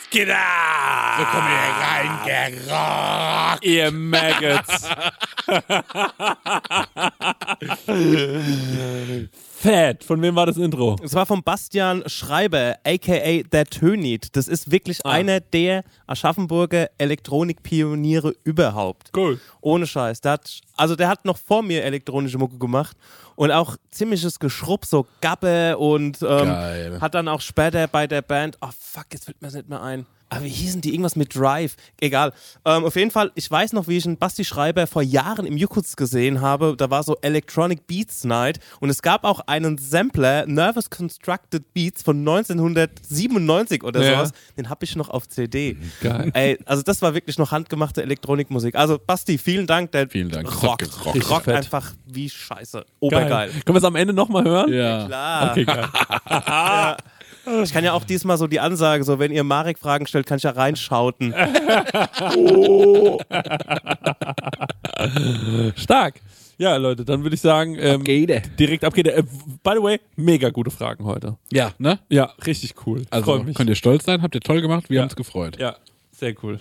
Was geht ab? So komm hier reingerockt. Ihr Maggots. Fett. Von wem war das Intro? Es war von Bastian Schreiber, a.k.a. der Tönit. Das ist wirklich einer der Aschaffenburger Elektronikpioniere überhaupt. Cool. Ohne Scheiß. Der hat noch vor mir elektronische Mucke gemacht und auch ziemliches Geschrubb, so Gabbe und hat dann auch später bei der Band, jetzt fällt mir das nicht mehr ein. Aber wie hießen die? Irgendwas mit Drive. Egal. Auf jeden Fall, ich weiß noch, wie ich einen Basti Schreiber vor Jahren im Jukutz gesehen habe. Da war so Electronic Beats Night und es gab auch einen Sampler, Nervous Constructed Beats von 1997 oder sowas. Den habe ich noch auf CD. Geil. Ey, also das war wirklich noch handgemachte Elektronikmusik. Also Basti, vielen Dank. Vielen Dank. Rockt einfach wie Scheiße. Obergeil. Können wir es am Ende nochmal hören? Ja. Klar. Okay, geil. Ja. Ich kann ja auch diesmal so die Ansage, so wenn ihr Marek Fragen stellt, kann ich ja reinschauten. Stark. Ja, Leute, dann würde ich sagen, direkt ab geht. By the way, mega gute Fragen heute. Ja, ne? Ja, richtig cool. Also Freut mich. könnt ihr stolz sein, habt ihr toll gemacht, wir haben uns gefreut. Ja, sehr cool.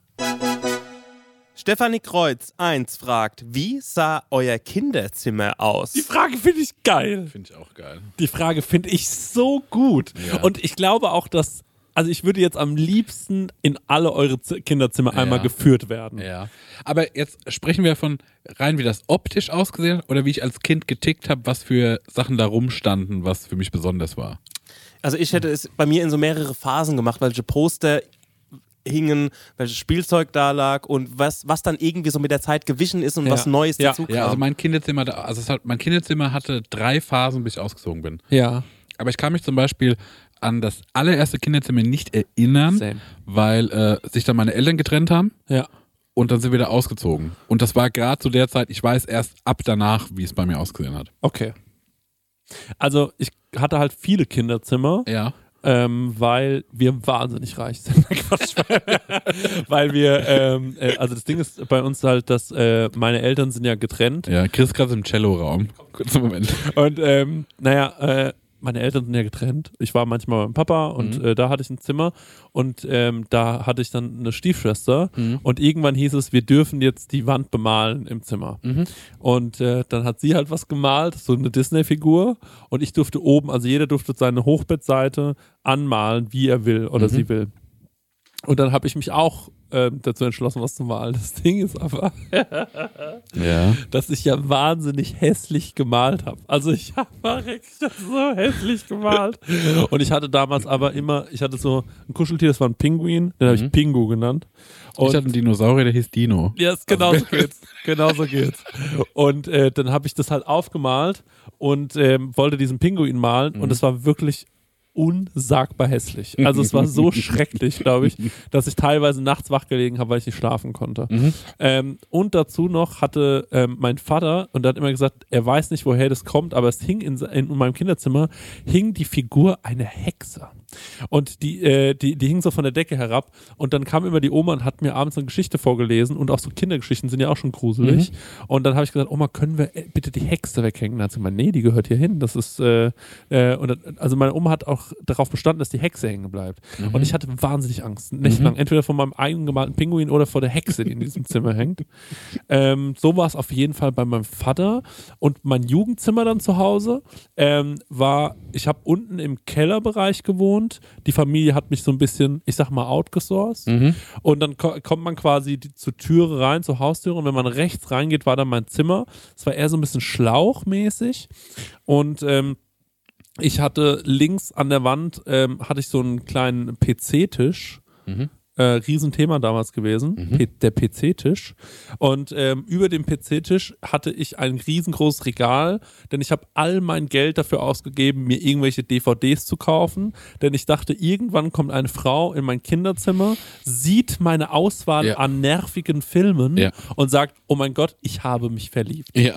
Stefanie Kreuz 1 fragt, wie sah euer Kinderzimmer aus? Die Frage finde ich geil. Finde ich auch geil. Die Frage finde ich so gut. Ja. Und ich glaube auch, also ich würde jetzt am liebsten in alle eure Kinderzimmer einmal geführt werden. Ja. Aber jetzt sprechen wir von rein, wie das optisch ausgesehen hat oder wie ich als Kind getickt habe, was für Sachen da rumstanden, was für mich besonders war. Also ich hätte es bei mir in so mehrere Phasen gemacht, welche Poster hingen, welches Spielzeug da lag und was dann irgendwie so mit der Zeit gewichen ist und was Neues dazu kam. Ja, also mein Kinderzimmer hatte 3 Phasen, bis ich ausgezogen bin. Ja. Aber ich kann mich zum Beispiel an das allererste Kinderzimmer nicht erinnern, weil sich dann meine Eltern getrennt haben. Ja. Und dann sind wir da ausgezogen. Und das war gerade zu der Zeit, ich weiß erst ab danach, wie es bei mir ausgesehen hat. Okay. Also ich hatte halt viele Kinderzimmer. Ja. Weil wir wahnsinnig reich sind. Quatsch. Weil wir, also das Ding ist bei uns halt, dass meine Eltern sind ja getrennt. Ja, Chris gerade im Cello-Raum. Kurzen Moment. Und meine Eltern sind ja getrennt. Ich war manchmal beim Papa und da hatte ich ein Zimmer und da hatte ich dann eine Stiefschwester und irgendwann hieß es, wir dürfen jetzt die Wand bemalen im Zimmer. Und dann hat sie halt was gemalt, so eine Disney-Figur und ich durfte oben, also jeder durfte seine Hochbettseite anmalen, wie er will oder sie will. Und dann habe ich mich auch dazu entschlossen, was zu malen. Das Ding ist aber, dass ich ja wahnsinnig hässlich gemalt habe. Also ich habe das so hässlich gemalt. Und ich hatte damals aber ich hatte so ein Kuscheltier, das war ein Pinguin, den habe ich Pingu genannt. Und ich hatte einen Dinosaurier, der hieß Dino. Ja, genau so geht's. Und dann habe ich das halt aufgemalt und wollte diesen Pinguin malen und es war wirklich unsagbar hässlich. Also es war so schrecklich, glaube ich, dass ich teilweise nachts wach gelegen habe, weil ich nicht schlafen konnte. Und dazu noch hatte mein Vater, und der hat immer gesagt, er weiß nicht, woher das kommt, aber es hing in meinem Kinderzimmer, hing die Figur einer Hexe. Und die hing so von der Decke herab und dann kam immer die Oma und hat mir abends eine Geschichte vorgelesen und auch so Kindergeschichten sind ja auch schon gruselig. Und dann habe ich gesagt, Oma, können wir bitte die Hexe weghängen? Dann hat sie gesagt, nee, die gehört hier hin. Das ist, also meine Oma hat auch darauf bestanden, dass die Hexe hängen bleibt. Und ich hatte wahnsinnig Angst. Nächtelang. Entweder von meinem eigenen gemalten Pinguin oder vor der Hexe, die in diesem Zimmer hängt. So war es auf jeden Fall bei meinem Vater. Und mein Jugendzimmer dann zu Hause ich habe unten im Kellerbereich gewohnt. Die Familie hat mich so ein bisschen, ich sag mal, outgesourced. Und dann kommt man quasi zur Türe rein, zur Haustüre. Und wenn man rechts reingeht, war dann mein Zimmer. Es war eher so ein bisschen schlauchmäßig. Und ich hatte links an der Wand hatte ich so einen kleinen PC-Tisch. Riesenthema damals gewesen, der PC-Tisch. Und über dem PC-Tisch hatte ich ein riesengroßes Regal, denn ich habe all mein Geld dafür ausgegeben, mir irgendwelche DVDs zu kaufen, denn ich dachte, irgendwann kommt eine Frau in mein Kinderzimmer, sieht meine Auswahl an nervigen Filmen und sagt, oh mein Gott, ich habe mich verliebt. Ja.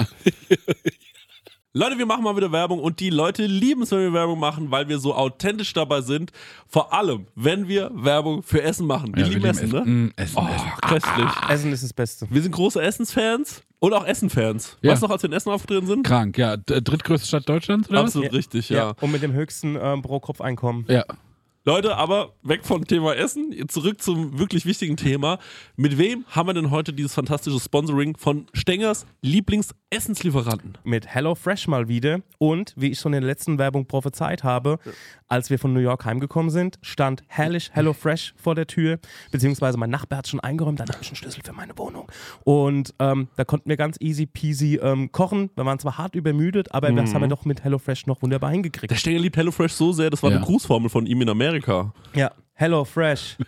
Leute, wir machen mal wieder Werbung und die Leute lieben es, wenn wir Werbung machen, weil wir so authentisch dabei sind. Vor allem, wenn wir Werbung für Essen machen. Wir lieben Essen, ne? Essen. Köstlich. Essen ist das Beste. Wir sind große Essensfans und auch Essenfans. Ja. Weißt du noch, als wir in Essen aufgetreten sind? Krank, ja. Drittgrößte Stadt Deutschlands, oder? Absolut richtig, ja. Und mit dem höchsten Pro-Kopf-Einkommen. Ja. Leute, aber weg vom Thema Essen, zurück zum wirklich wichtigen Thema. Mit wem haben wir denn heute dieses fantastische Sponsoring von Stengers Lieblingsessenslieferanten? Mit HelloFresh mal wieder. Und wie ich schon in der letzten Werbung prophezeit habe, als wir von New York heimgekommen sind, stand herrlich HelloFresh vor der Tür. Beziehungsweise mein Nachbar hat schon eingeräumt, dann habe ich einen Schlüssel für meine Wohnung. Und da konnten wir ganz easy peasy kochen. Wir waren zwar hart übermüdet, aber das haben wir doch mit HelloFresh noch wunderbar hingekriegt. Der Stenger liebt HelloFresh so sehr, das war eine Grußformel von ihm in Amerika. Ja, HelloFresh.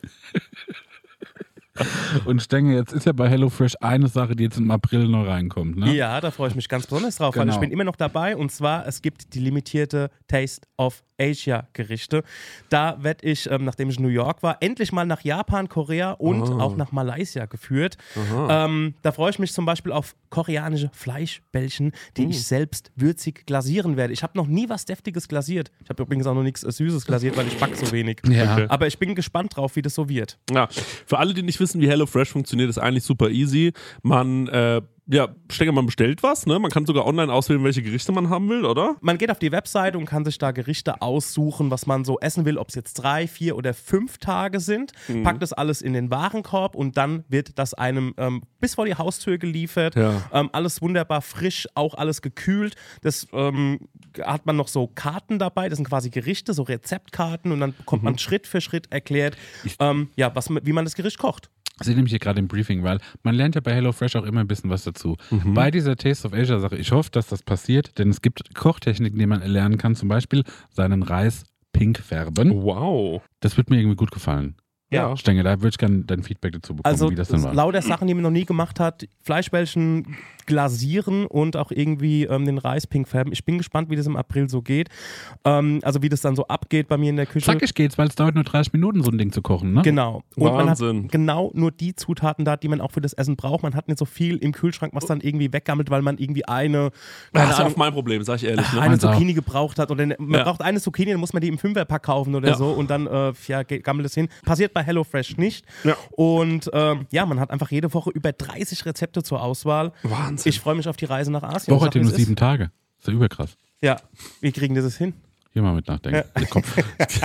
Und Stenger, jetzt ist ja bei HelloFresh eine Sache, die jetzt im April noch reinkommt, ne? Ja, da freue ich mich ganz besonders drauf, weil ich bin immer noch dabei. Und zwar, es gibt die limitierte Taste of Asia Gerichte. Da werde ich, nachdem ich in New York war, endlich mal nach Japan, Korea und auch nach Malaysia geführt. Da freue ich mich zum Beispiel auf koreanische Fleischbällchen, die ich selbst würzig glasieren werde. Ich habe noch nie was Deftiges glasiert. Ich habe übrigens auch noch nichts Süßes glasiert, weil ich backe so wenig. Ja. Okay. Aber ich bin gespannt drauf, wie das so wird. Ja, für alle, die nicht wissen, wie HelloFresh funktioniert, ist eigentlich super easy. Man Stenger, man bestellt was, ne? Man kann sogar online auswählen, welche Gerichte man haben will, oder? Man geht auf die Webseite und kann sich da Gerichte aussuchen, was man so essen will, ob es jetzt 3, 4 oder 5 Tage sind. Packt das alles in den Warenkorb und dann wird das einem bis vor die Haustür geliefert. Ja. Alles wunderbar frisch, auch alles gekühlt. Das hat man noch so Karten dabei, das sind quasi Gerichte, so Rezeptkarten und dann bekommt man Schritt für Schritt erklärt, wie man das Gericht kocht. Ich sehe nämlich hier gerade im Briefing, weil man lernt ja bei HelloFresh auch immer ein bisschen was dazu. Bei dieser Taste of Asia Sache, ich hoffe, dass das passiert, denn es gibt Kochtechniken, die man erlernen kann, zum Beispiel seinen Reis pink färben. Wow. Das wird mir irgendwie gut gefallen. Ja. Stenger, da würde ich gerne dein Feedback dazu bekommen, wie das denn war. Also lauter Sachen, die man noch nie gemacht hat, Fleischbällchen glasieren und auch irgendwie den Reis pink färben. Ich bin gespannt, wie das im April so geht. Also wie das dann so abgeht bei mir in der Küche. Zackig geht's, weil es dauert nur 30 Minuten, so ein Ding zu kochen, ne? Genau. Und Wahnsinn. man hat genau nur die Zutaten da, die man auch für das Essen braucht. Man hat nicht so viel im Kühlschrank, was dann irgendwie weggammelt, weil man irgendwie das ist auch mein Problem, sag ich ehrlich. Ne? Eine Zucchini gebraucht hat. Oder man braucht eine Zucchini, dann muss man die im 5er-Pack kaufen oder so und dann gammelt es hin. Passiert bei HelloFresh nicht. Ja. Und man hat einfach jede Woche über 30 Rezepte zur Auswahl. Wahnsinn. Ich freue mich auf die Reise nach Asien. Woche hat nur 7 Tage. Das ist ja überkrass. Ja, wie kriegen die das hin? Hier mal mit nachdenken. Ja. Der Kopf.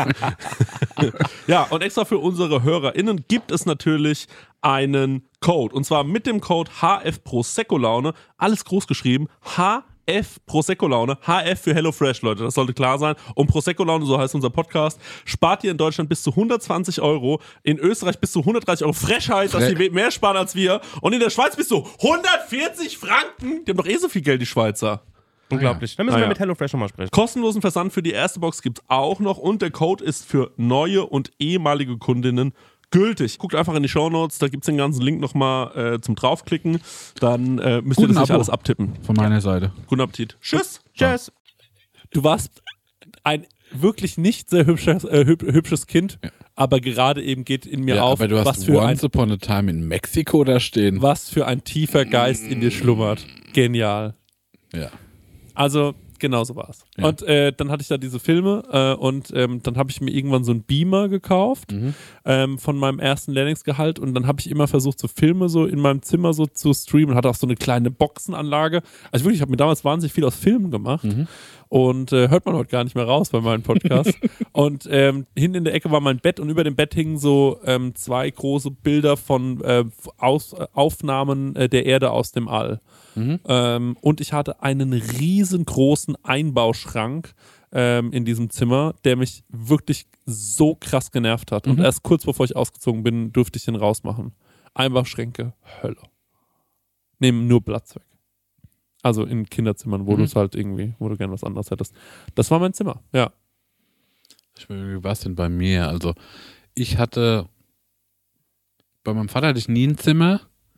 Ja, und extra für unsere HörerInnen gibt es natürlich einen Code. Und zwar mit dem Code HF Prosecco Laune. Alles groß geschrieben. HF Prosecco Laune. HF für HelloFresh, Leute. Das sollte klar sein. Und Prosecco Laune, so heißt unser Podcast, spart ihr in Deutschland bis zu 120 €, in Österreich bis zu 130 €. Frechheit, dass die mehr sparen als wir. Und in der Schweiz bis zu 140 Franken. Die haben doch so viel Geld, die Schweizer. Unglaublich. Dann müssen wir mit HelloFresh nochmal sprechen. Kostenlosen Versand für die erste Box gibt es auch noch und der Code ist für neue und ehemalige Kundinnen gültig. Guckt einfach in die Shownotes, da gibt es den ganzen Link nochmal zum draufklicken. Dann müsst ihr das nicht alles abtippen. Von meiner Seite. Guten Appetit. Tschüss. Tschüss. Du warst ein wirklich nicht sehr hübsches Kind, aber gerade eben geht in mir auf, aber du hast was für Once Upon a Time in Mexiko da stehen. Was für ein tiefer Geist in dir schlummert. Genial. Ja. Also, genau so war es. Ja. Und dann hatte ich da diese Filme und dann habe ich mir irgendwann so einen Beamer gekauft von meinem ersten Lehrlingsgehalt und dann habe ich immer versucht, so Filme so in meinem Zimmer so zu streamen, hatte auch so eine kleine Boxenanlage. Also wirklich, ich habe mir damals wahnsinnig viel aus Filmen gemacht und hört man heute gar nicht mehr raus bei meinem Podcast. Und hinten in der Ecke war mein Bett und über dem Bett hingen so 2 große Bilder von Aufnahmen der Erde aus dem All. Und ich hatte einen riesengroßen Einbauschrank in diesem Zimmer, der mich wirklich so krass genervt hat. Und erst kurz bevor ich ausgezogen bin, durfte ich den rausmachen. Einbauschränke, Hölle. Nehmen nur Platz weg. Also in Kinderzimmern, wo du es halt irgendwie, wo du gern was anderes hättest. Das war mein Zimmer, ja. Wie war es denn bei mir? Also ich hatte, bei meinem Vater hatte ich nie ein Zimmer.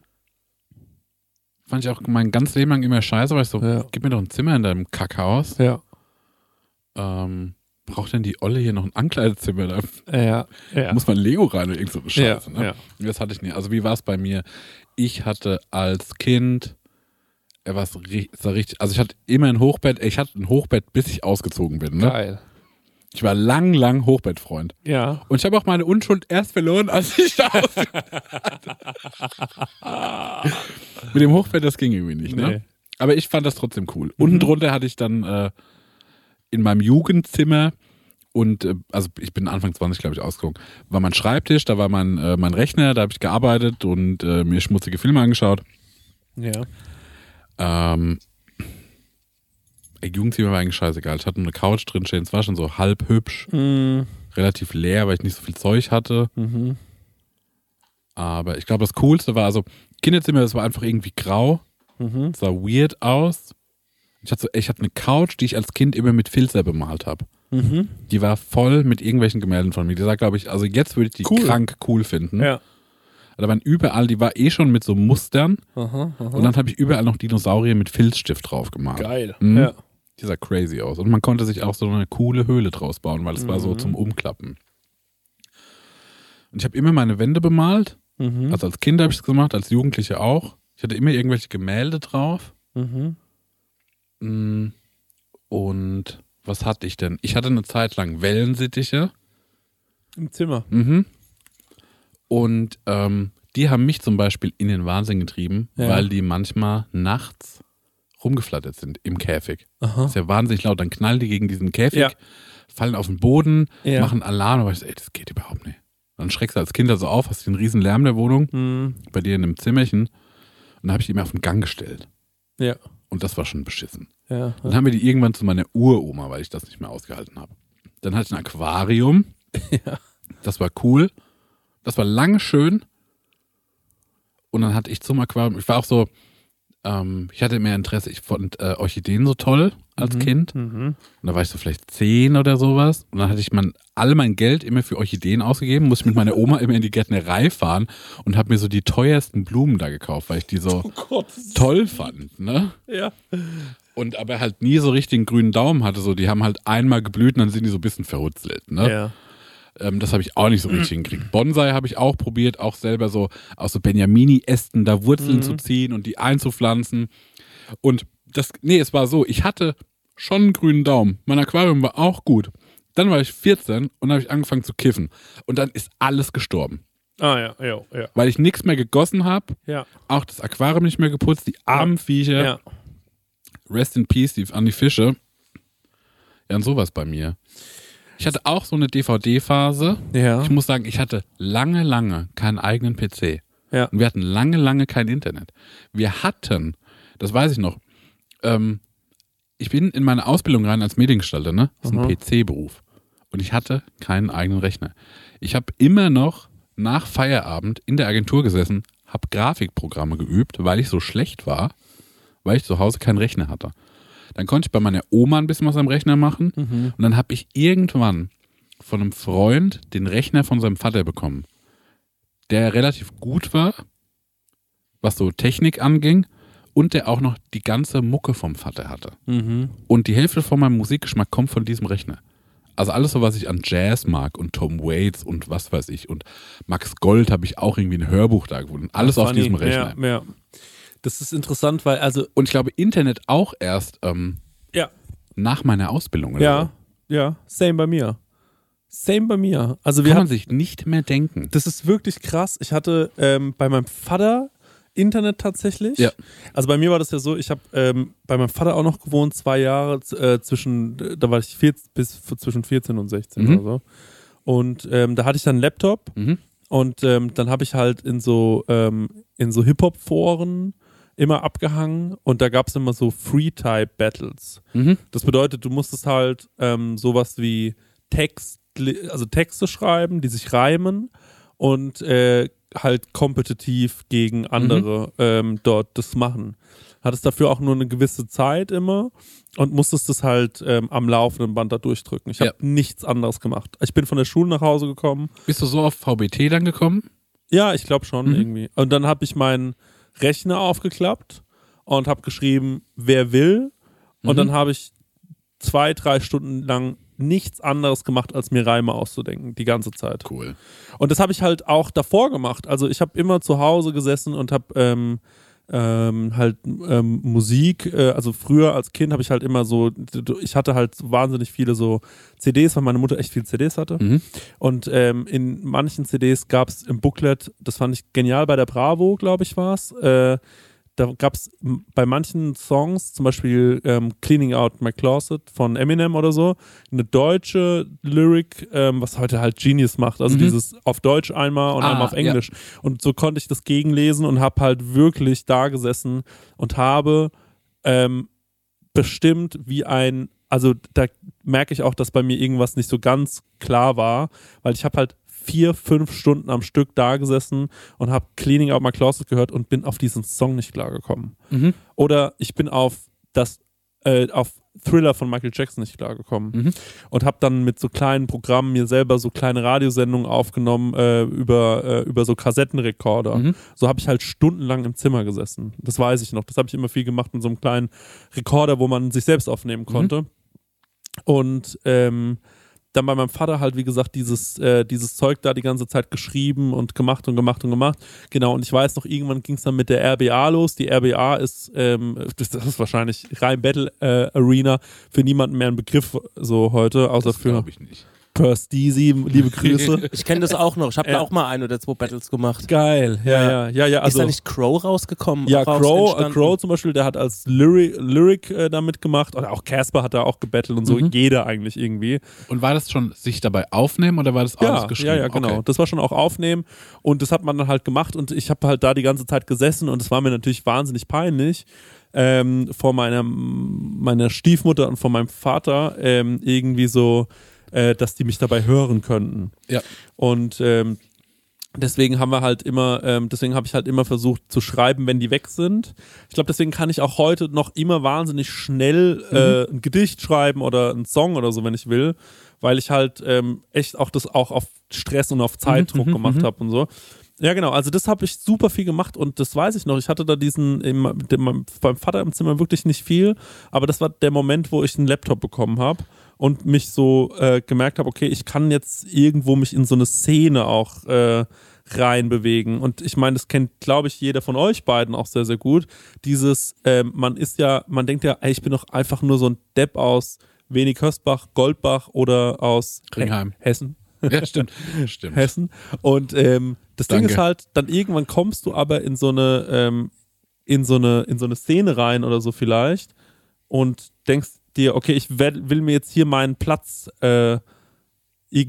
Fand ich auch mein ganzes Leben lang immer scheiße, weil ich so, gib mir doch ein Zimmer in deinem Kackhaus. Ja. Braucht denn die Olle hier noch ein Ankleidezimmer? Ja. Muss man Lego rein oder irgend so eine Scheiße, ja, ne? Das hatte ich nie. Also wie war es bei mir? Ich hatte als Kind, also ich hatte immer ein Hochbett, ich hatte ein Hochbett, bis ich ausgezogen bin. Ne? Geil. Ich war lang Hochbettfreund. Ja. Und ich habe auch meine Unschuld erst verloren, als ich da Mit dem Hochbett, das ging irgendwie nicht, ne? Nee. Aber ich fand das trotzdem cool. Unten drunter hatte ich dann in meinem Jugendzimmer Und also ich bin Anfang 20, glaube ich, ausgezogen. War mein Schreibtisch, da war mein Rechner, da habe ich gearbeitet und mir schmutzige Filme angeschaut. Ja. Jugendzimmer war eigentlich scheißegal. Ich hatte nur eine Couch drin stehen, es war schon so halb hübsch. Relativ leer, weil ich nicht so viel Zeug hatte. Aber ich glaube, das Coolste war, also Kinderzimmer, das war einfach irgendwie grau. Es sah weird aus. Ich hatte eine Couch, die ich als Kind immer mit Filzer bemalt habe. Die war voll mit irgendwelchen Gemälden von mir. Die sah, glaube ich, also jetzt würde ich die krank cool finden. Ja. Da waren überall, die war schon mit so Mustern. Und dann habe ich überall noch Dinosaurier mit Filzstift drauf gemalt. Geil. Ja. Die sah crazy aus. Und man konnte sich auch so eine coole Höhle draus bauen, weil es war so zum Umklappen. Und ich habe immer meine Wände bemalt. Also als Kind habe ich es gemacht, als Jugendliche auch. Ich hatte immer irgendwelche Gemälde drauf. Und was hatte ich denn? Ich hatte eine Zeit lang Wellensittiche. Im Zimmer. Und die haben mich zum Beispiel in den Wahnsinn getrieben, weil die manchmal nachts rumgeflattert sind im Käfig. Das ist ja wahnsinnig laut. Dann knallen die gegen diesen Käfig, fallen auf den Boden, machen Alarm. Aber ich so, das geht überhaupt nicht. Dann schreckst du als Kind also auf, hast den riesen Lärm der Wohnung, bei dir in einem Zimmerchen. Und dann habe ich die immer auf den Gang gestellt. Ja. Und das war schon beschissen. Ja. Dann haben wir die irgendwann zu meiner Uroma, weil ich das nicht mehr ausgehalten habe. Dann hatte ich ein Aquarium. Ja. Das war cool. Das war lange schön. Und dann hatte ich zum Aquarium, ich war auch so, ich hatte mehr Interesse, ich fand Orchideen so toll als Kind. Und da war ich so vielleicht 10 oder sowas. Und dann hatte ich all mein Geld immer für Orchideen ausgegeben, musste mit meiner Oma immer in die Gärtnerei fahren und habe mir so die teuersten Blumen da gekauft, weil ich die so toll fand. Ne? Ja. Und aber halt nie so richtig einen grünen Daumen hatte. So, die haben halt einmal geblüht und dann sind die so ein bisschen verhutzelt. Ne? Ja. Das habe ich auch nicht so richtig hingekriegt. Bonsai habe ich auch probiert, auch selber so aus so Benjamini-Ästen da Wurzeln zu ziehen und die einzupflanzen. Und es war so, ich hatte schon einen grünen Daumen. Mein Aquarium war auch gut. Dann war ich 14 und habe ich angefangen zu kiffen. Und dann ist alles gestorben. Ja. Weil ich nichts mehr gegossen habe. Ja. Auch das Aquarium nicht mehr geputzt. Die armen Viecher. Ja. Rest in Peace an die Fische. Ja, und sowas bei mir. Ich hatte auch so eine DVD-Phase. Ja. Ich muss sagen, ich hatte lange keinen eigenen PC. Ja. Und wir hatten lange kein Internet. Wir hatten, das weiß ich noch, ich bin in meine Ausbildung rein als Mediengestalter, ne? Das ist ein PC-Beruf. Und ich hatte keinen eigenen Rechner. Ich habe immer noch nach Feierabend in der Agentur gesessen, habe Grafikprogramme geübt, weil ich so schlecht war, weil ich zu Hause keinen Rechner hatte. Dann konnte ich bei meiner Oma ein bisschen was am Rechner machen. Und dann habe ich irgendwann von einem Freund den Rechner von seinem Vater bekommen, der relativ gut war, was so Technik anging und der auch noch die ganze Mucke vom Vater hatte. Und die Hälfte von meinem Musikgeschmack kommt von diesem Rechner. Also alles so, was ich an Jazz mag und Tom Waits und was weiß ich und Max Gold habe ich auch irgendwie ein Hörbuch da gefunden. Alles auf diesem Rechner. Ja. Das ist interessant, weil Und ich glaube, Internet auch erst nach meiner Ausbildung. Oder so. Ja, same bei mir. Also kann man sich nicht mehr denken. Das ist wirklich krass. Ich hatte bei meinem Vater Internet tatsächlich. Ja. Also bei mir war das ja so, ich habe bei meinem Vater auch noch gewohnt, 2 Jahre da war ich zwischen 14 und 16 oder so. Und da hatte ich dann einen Laptop und dann habe ich halt in so Hip-Hop-Foren immer abgehangen und da gab es immer so Free-Type-Battles. Das bedeutet, du musstest halt sowas wie Texte schreiben, die sich reimen und halt kompetitiv gegen andere dort das machen. Hattest dafür auch nur eine gewisse Zeit immer und musstest das halt am laufenden Band da durchdrücken. Ich habe nichts anderes gemacht. Ich bin von der Schule nach Hause gekommen. Bist du so auf VBT dann gekommen? Ja, ich glaube schon irgendwie. Und dann habe ich meinen Rechner aufgeklappt und habe geschrieben, wer will. Und dann habe ich 2-3 Stunden lang nichts anderes gemacht, als mir Reime auszudenken, die ganze Zeit. Cool. Und das habe ich halt auch davor gemacht. Also ich habe immer zu Hause gesessen und habe Musik, also früher als Kind habe ich halt immer so, ich hatte halt wahnsinnig viele so CDs, weil meine Mutter echt viele CDs hatte. Und in manchen CDs gab es im Booklet, das fand ich genial, bei der Bravo, glaube ich, war es, da gab es bei manchen Songs, zum Beispiel Cleaning Out My Closet von Eminem oder so, eine deutsche Lyric, was heute halt Genius macht, also dieses auf Deutsch einmal und einmal auf Englisch. Ja. Und so konnte ich das gegenlesen und habe halt wirklich da gesessen und habe bestimmt also da merke ich auch, dass bei mir irgendwas nicht so ganz klar war, weil ich habe halt 4-5 Stunden am Stück da gesessen und habe Cleaning Out My Closet gehört und bin auf diesen Song nicht klargekommen. Oder ich bin auf Thriller von Michael Jackson nicht klargekommen und habe dann mit so kleinen Programmen mir selber so kleine Radiosendungen aufgenommen über so Kassettenrekorder. So habe ich halt stundenlang im Zimmer gesessen. Das weiß ich noch. Das habe ich immer viel gemacht mit so einem kleinen Rekorder, wo man sich selbst aufnehmen konnte. Und dann bei meinem Vater halt, wie gesagt, dieses Zeug da die ganze Zeit geschrieben und gemacht. Genau, und ich weiß noch, irgendwann ging es dann mit der RBA los. Die RBA ist, das ist wahrscheinlich rein Battle Arena, für niemanden mehr ein Begriff so heute, außer das glaube ich nicht. Perth Deasy, liebe Grüße. Ich kenne das auch noch. Ich habe da auch mal 1 oder 2 Battles gemacht. Geil, ja. Also, ist da nicht Crow rausgekommen? Ja, Crow zum Beispiel, der hat als Lyric da mitgemacht. Oder auch Casper hat da auch gebettelt und so. Jeder eigentlich irgendwie. Und war das schon sich dabei aufnehmen oder war das alles geschrieben? Ja, genau. Okay. Das war schon auch aufnehmen und das hat man dann halt gemacht und ich habe halt da die ganze Zeit gesessen und es war mir natürlich wahnsinnig peinlich. Vor meiner Stiefmutter und vor meinem Vater irgendwie so, dass die mich dabei hören könnten. Ja. Und deswegen habe ich halt immer versucht zu schreiben, wenn die weg sind. Ich glaube, deswegen kann ich auch heute noch immer wahnsinnig schnell ein Gedicht schreiben oder einen Song oder so, wenn ich will, weil ich halt echt auch das auch auf Stress und auf Zeitdruck gemacht habe und so. Ja, genau, also das habe ich super viel gemacht und das weiß ich noch. Ich hatte da beim Vater im Zimmer wirklich nicht viel, aber das war der Moment, wo ich einen Laptop bekommen habe und mich so gemerkt habe, okay, ich kann jetzt irgendwo mich in so eine Szene auch reinbewegen. Und ich meine, das kennt, glaube ich, jeder von euch beiden auch sehr, sehr gut. Dieses, man denkt ja, ey, ich bin doch einfach nur so ein Depp aus Wenig-Hösbach, Goldbach oder aus Ringheim. Hessen. Ja, stimmt. Hessen. Und das Ding ist halt, dann irgendwann kommst du aber in so eine Szene rein oder so vielleicht und denkst dir, okay, ich will mir jetzt hier meinen Platz ich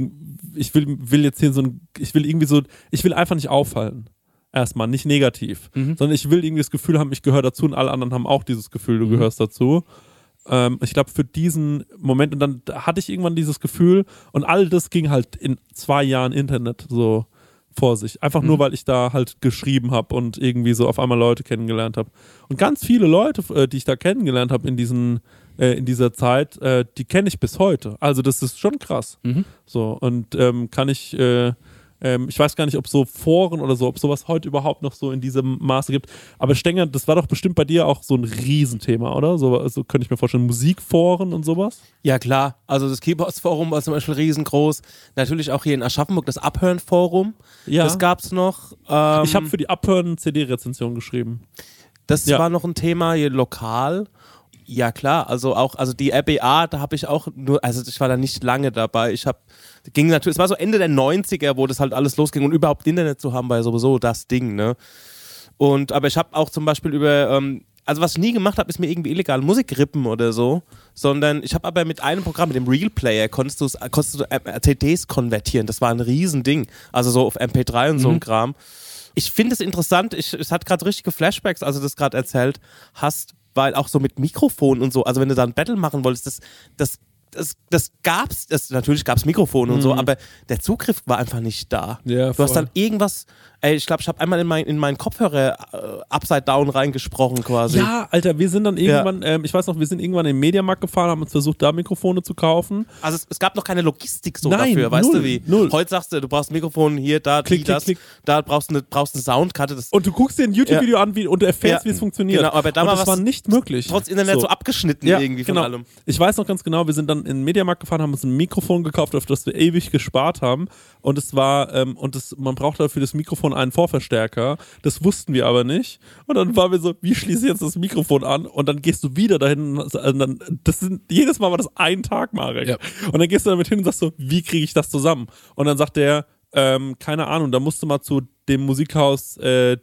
will einfach nicht auffallen. Erstmal, nicht negativ. Sondern ich will irgendwie das Gefühl haben, ich gehöre dazu und alle anderen haben auch dieses Gefühl, du gehörst dazu. Ich glaube, für diesen Moment, und dann hatte ich irgendwann dieses Gefühl und all das ging halt in 2 Jahren Internet so vor sich. Einfach nur, weil ich da halt geschrieben habe und irgendwie so auf einmal Leute kennengelernt habe. Und ganz viele Leute, die ich da kennengelernt habe in dieser Zeit, die kenne ich bis heute. Also das ist schon krass. So, und ich weiß gar nicht, ob so Foren oder so, ob sowas heute überhaupt noch so in diesem Maße gibt. Aber Stenger, das war doch bestimmt bei dir auch so ein Riesenthema, oder? So könnte ich mir vorstellen, Musikforen und sowas? Ja, klar. Also das Keyboards-Forum war zum Beispiel riesengroß. Natürlich auch hier in Aschaffenburg das Abhören-Forum. Ja. Das gab's noch. Ich habe für die Abhören-CD-Rezension geschrieben. Das war noch ein Thema hier lokal. Ja, klar, also die RBA, da habe ich auch nur, also ich war da nicht lange dabei. Es war so Ende der 90er, wo das halt alles losging und überhaupt Internet zu haben, war ja sowieso das Ding, ne? Aber ich habe auch zum Beispiel also was ich nie gemacht habe, ist mir irgendwie illegal Musik rippen oder so, sondern ich habe aber mit einem Programm, mit dem Real Player, konntest du CDs konvertieren. Das war ein Riesending, also so auf MP3 und so ein Kram. Ich finde es interessant, es hat gerade richtige Flashbacks, also das gerade erzählt hast, weil auch so mit Mikrofon und so, also wenn du da ein Battle machen wolltest, natürlich gab's Mikrofone und so, aber der Zugriff war einfach nicht da. Ja, du hast dann irgendwas, ich glaube, ich habe einmal in meinen Kopfhörer upside down reingesprochen quasi. Ja, Alter, wir sind dann irgendwann, ich weiß noch, wir sind irgendwann in den Mediamarkt gefahren, haben uns versucht, da Mikrofone zu kaufen. Also es gab noch keine Logistik dafür, weißt du wie? Null. Heute sagst du brauchst ein Mikrofon hier, da, klick, da brauchst du eine Soundkarte. Und du guckst dir ein YouTube-Video an und du erfährst, wie es funktioniert. Genau, aber damals das war nicht möglich. Trotz Internet so abgeschnitten irgendwie von allem. Ich weiß noch ganz genau, wir sind dann in den Mediamarkt gefahren, haben uns ein Mikrofon gekauft, auf das wir ewig gespart haben. Und es war, man brauchte für das Mikrofon einen Vorverstärker. Das wussten wir aber nicht. Und dann waren wir so, wie schließe ich jetzt das Mikrofon an? Und dann gehst du wieder dahin. Jedes Mal war das ein Tag, Marek. Ja. Und dann gehst du damit hin und sagst so, wie kriege ich das zusammen? Und dann sagt der, keine Ahnung, da musst du mal zu dem Musikhaus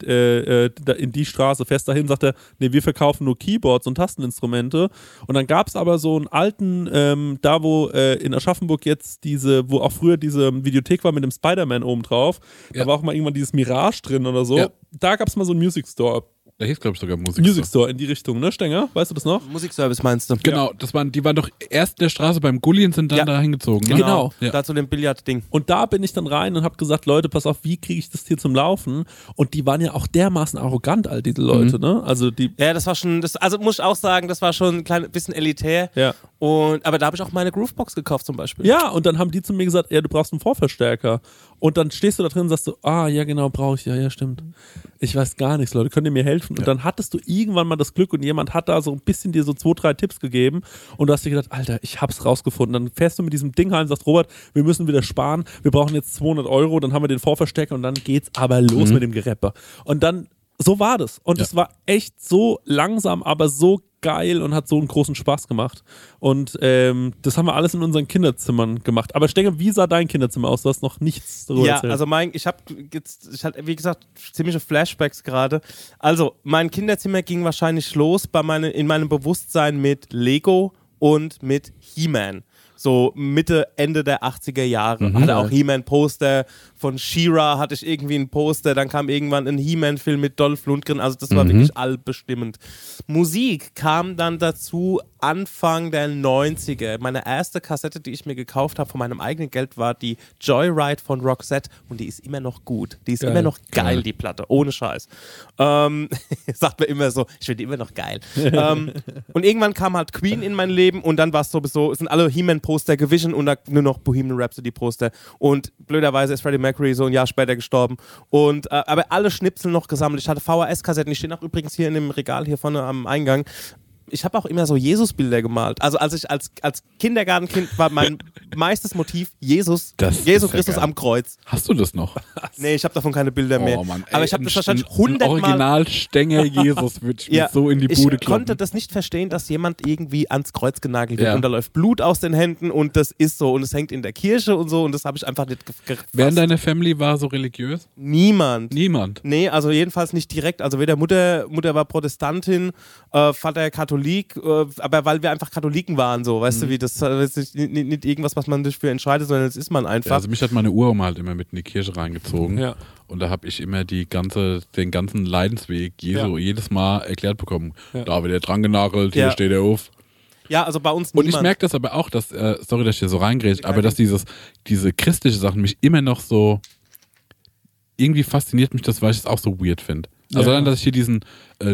in die Straße, fest dahin, sagt er, nee, wir verkaufen nur Keyboards und Tasteninstrumente. Und dann gab es aber so einen alten, da wo in Aschaffenburg jetzt wo auch früher diese Videothek war mit dem Spider-Man oben drauf, da war auch mal irgendwann dieses Mirage drin oder so. Ja. Da gab es mal so einen Music Store. Da hieß, glaube ich, sogar Music Store in die Richtung, ne, Stenger? Weißt du das noch? Musikservice meinst du? Genau, die waren doch erst in der Straße beim Gulli und sind dann da hingezogen. Ne? Genau. Ja. Da zu dem Billardding. Und da bin ich dann rein und habe gesagt, Leute, pass auf, wie kriege ich das hier zum Laufen? Und die waren ja auch dermaßen arrogant, all diese Leute, ne? Also ja, das war schon, also muss ich auch sagen, das war schon ein bisschen elitär. Ja. Aber da habe ich auch meine Groovebox gekauft zum Beispiel. Ja, und dann haben die zu mir gesagt, ja, du brauchst einen Vorverstärker. Und dann stehst du da drin und sagst so, ja genau, brauche ich, ja, stimmt. Ich weiß gar nichts, Leute, könnt ihr mir helfen? Und dann hattest du irgendwann mal das Glück und jemand hat da so ein bisschen dir so 2, 3 Tipps gegeben und du hast dir gedacht, Alter, ich hab's rausgefunden. Dann fährst du mit diesem Ding heim und sagst, Robert, wir müssen wieder sparen, wir brauchen jetzt 200 €, dann haben wir den Vorverstärker und dann geht's aber los mit dem Gereppe. Und dann, so war das. Und es war echt so langsam, aber so geil und hat so einen großen Spaß gemacht. Und das haben wir alles in unseren Kinderzimmern gemacht. Aber Stenger, wie sah dein Kinderzimmer aus? Du hast noch nichts darüber erzählt. Ja, also ich hatte, wie gesagt, ziemliche Flashbacks gerade. Also, mein Kinderzimmer ging wahrscheinlich los in meinem Bewusstsein mit Lego und mit He-Man. So Mitte, Ende der 80er Jahre. Hatte auch He-Man-Poster, von She-Ra hatte ich irgendwie ein Poster, dann kam irgendwann ein He-Man-Film mit Dolph Lundgren, also das war wirklich allbestimmend. Musik kam dann dazu Anfang der 90er. Meine erste Kassette, die ich mir gekauft habe von meinem eigenen Geld, war die Joyride von Roxette und die ist immer noch gut. Die ist immer noch geil, die Platte, ohne Scheiß. Sagt mir immer so, ich finde die immer noch geil. Und irgendwann kam halt Queen in mein Leben und dann war es sowieso, sind alle He-Man-Poster gewichen und dann nur noch Bohemian Rhapsody-Poster und blöderweise ist Freddie Mercury so ein Jahr später gestorben und aber alle Schnipsel noch gesammelt. Ich hatte VHS-Kassetten, die stehen auch übrigens hier in dem Regal hier vorne am Eingang. Ich habe auch immer so Jesus-Bilder gemalt. Also als ich als Kindergartenkind war mein meistes Motiv Jesus Christus am Kreuz. Hast du das noch? Nee, ich habe davon keine Bilder mehr. Oh Mann, ey, aber ich habe das wahrscheinlich 100 Mal... Original-Stänger Jesus würde ich mir so in die Bude kloppen. Ich konnte das nicht verstehen, dass jemand irgendwie ans Kreuz genagelt wird und da läuft Blut aus den Händen und das ist so und es hängt in der Kirche und so und das habe ich einfach nicht gefasst. Wer in deiner Family war so religiös? Niemand. Nee, also jedenfalls nicht direkt. Also weder Mutter war Protestantin, Vater Katholik, aber weil wir einfach Katholiken waren, so, weißt du, wie das ist nicht irgendwas, was man sich für entscheidet, sondern das ist man einfach. Ja, also mich hat meine Uroma halt immer mit in die Kirche reingezogen und da habe ich immer den ganzen Leidensweg jedes Mal erklärt bekommen. Da wird er dran genagelt, hier steht er auf. Ja, also bei uns niemand. Und ich merke das aber auch, dass, sorry, dass ich hier so reingrätsche, aber dass diese christliche Sachen mich immer noch so, irgendwie fasziniert mich das, weil ich es auch so weird finde. Also dann, dass ich hier diesen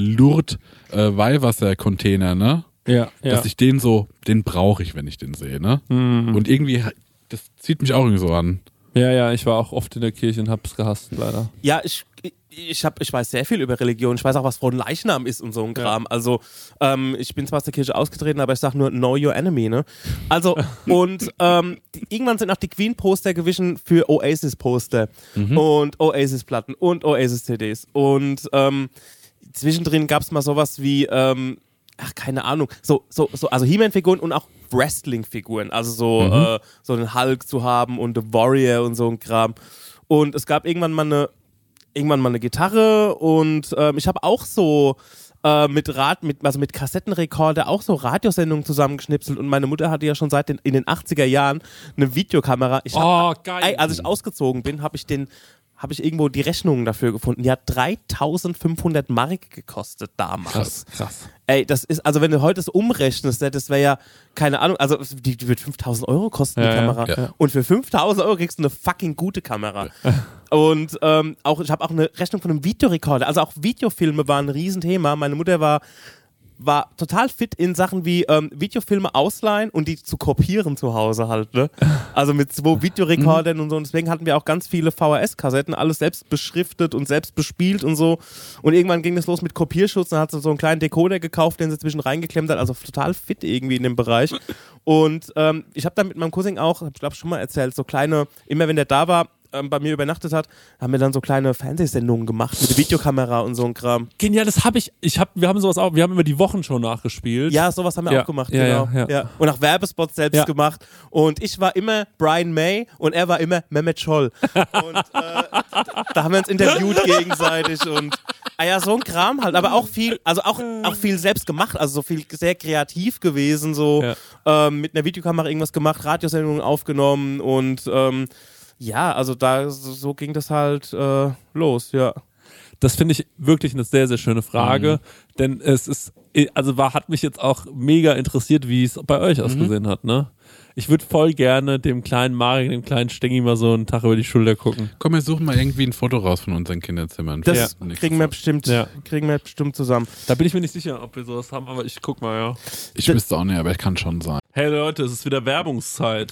Lourdes-Weihwasser-Container, ne? Ja. Dass ich den brauche ich, wenn ich den sehe, ne? Und irgendwie, das zieht mich auch irgendwie so an. Ja, ich war auch oft in der Kirche und hab's gehasst, leider. Ja, ich weiß sehr viel über Religion. Ich weiß auch, was Fronleichnam ist und so ein Kram. Ja. Also, ich bin zwar aus der Kirche ausgetreten, aber ich sag nur, know your enemy, ne? Also, und irgendwann sind auch die Queen-Poster gewichen für Oasis-Poster und Oasis-Platten und Oasis-CDs. Und zwischendrin gab's mal sowas wie, keine Ahnung, also He-Man-Figuren und auch Wrestling-Figuren. Also so einen Hulk zu haben und The Warrior und so ein Kram. Und es gab irgendwann mal eine Gitarre und ich habe auch so mit Kassettenrekorder auch so Radiosendungen zusammengeschnipselt und meine Mutter hatte ja schon in den 80er Jahren eine Videokamera. Geil. Als ich ausgezogen bin, habe ich irgendwo die Rechnungen dafür gefunden. Die hat 3.500 Mark gekostet damals. Krass. Ey, das ist, also wenn du heute das umrechnest, das wäre ja, keine Ahnung, also die wird 5.000 € kosten, die Kamera. Ja. Und für 5.000 € kriegst du eine fucking gute Kamera. Und ich habe auch eine Rechnung von einem Videorekorder. Also auch Videofilme waren ein Riesenthema. Meine Mutter war total fit in Sachen wie Videofilme ausleihen und die zu kopieren zu Hause halt, ne? Also mit 2 Videorekordern und so. Und deswegen hatten wir auch ganz viele VHS-Kassetten, alles selbst beschriftet und selbst bespielt und so. Und irgendwann ging das los mit Kopierschutz. Dann hat sie so einen kleinen Decoder gekauft, den sie zwischen reingeklemmt hat. Also total fit irgendwie in dem Bereich. Und ich habe dann mit meinem Cousin auch, ich glaube schon mal erzählt, so kleine, immer wenn der da war, bei mir übernachtet hat, haben wir dann so kleine Fernsehsendungen gemacht mit der Videokamera und so ein Kram. Genial, das habe ich. Wir haben sowas auch. Wir haben immer die Wochenshow nachgespielt. Ja, sowas haben wir auch gemacht, genau. Ja. Und auch Werbespots selbst gemacht. Und ich war immer Brian May und er war immer Mehmet Scholl. Und da haben wir uns interviewt gegenseitig und so ein Kram halt, aber auch viel, also auch viel selbst gemacht, also so viel sehr kreativ gewesen, so mit einer Videokamera irgendwas gemacht, Radiosendungen aufgenommen und also so ging das halt los, ja. Das finde ich wirklich eine sehr, sehr schöne Frage, denn hat mich jetzt auch mega interessiert, wie es bei euch ausgesehen hat, ne? Ich würde voll gerne dem kleinen Marek, dem kleinen Stengi mal so einen Tag über die Schulter gucken. Komm, wir suchen mal irgendwie ein Foto raus von unseren Kinderzimmern. Das kriegen wir bestimmt zusammen. Da bin ich mir nicht sicher, ob wir sowas haben, aber ich guck mal, ja. Ich wüsste auch nicht, aber ich kann schon sein. Hey Leute, es ist wieder Werbungszeit.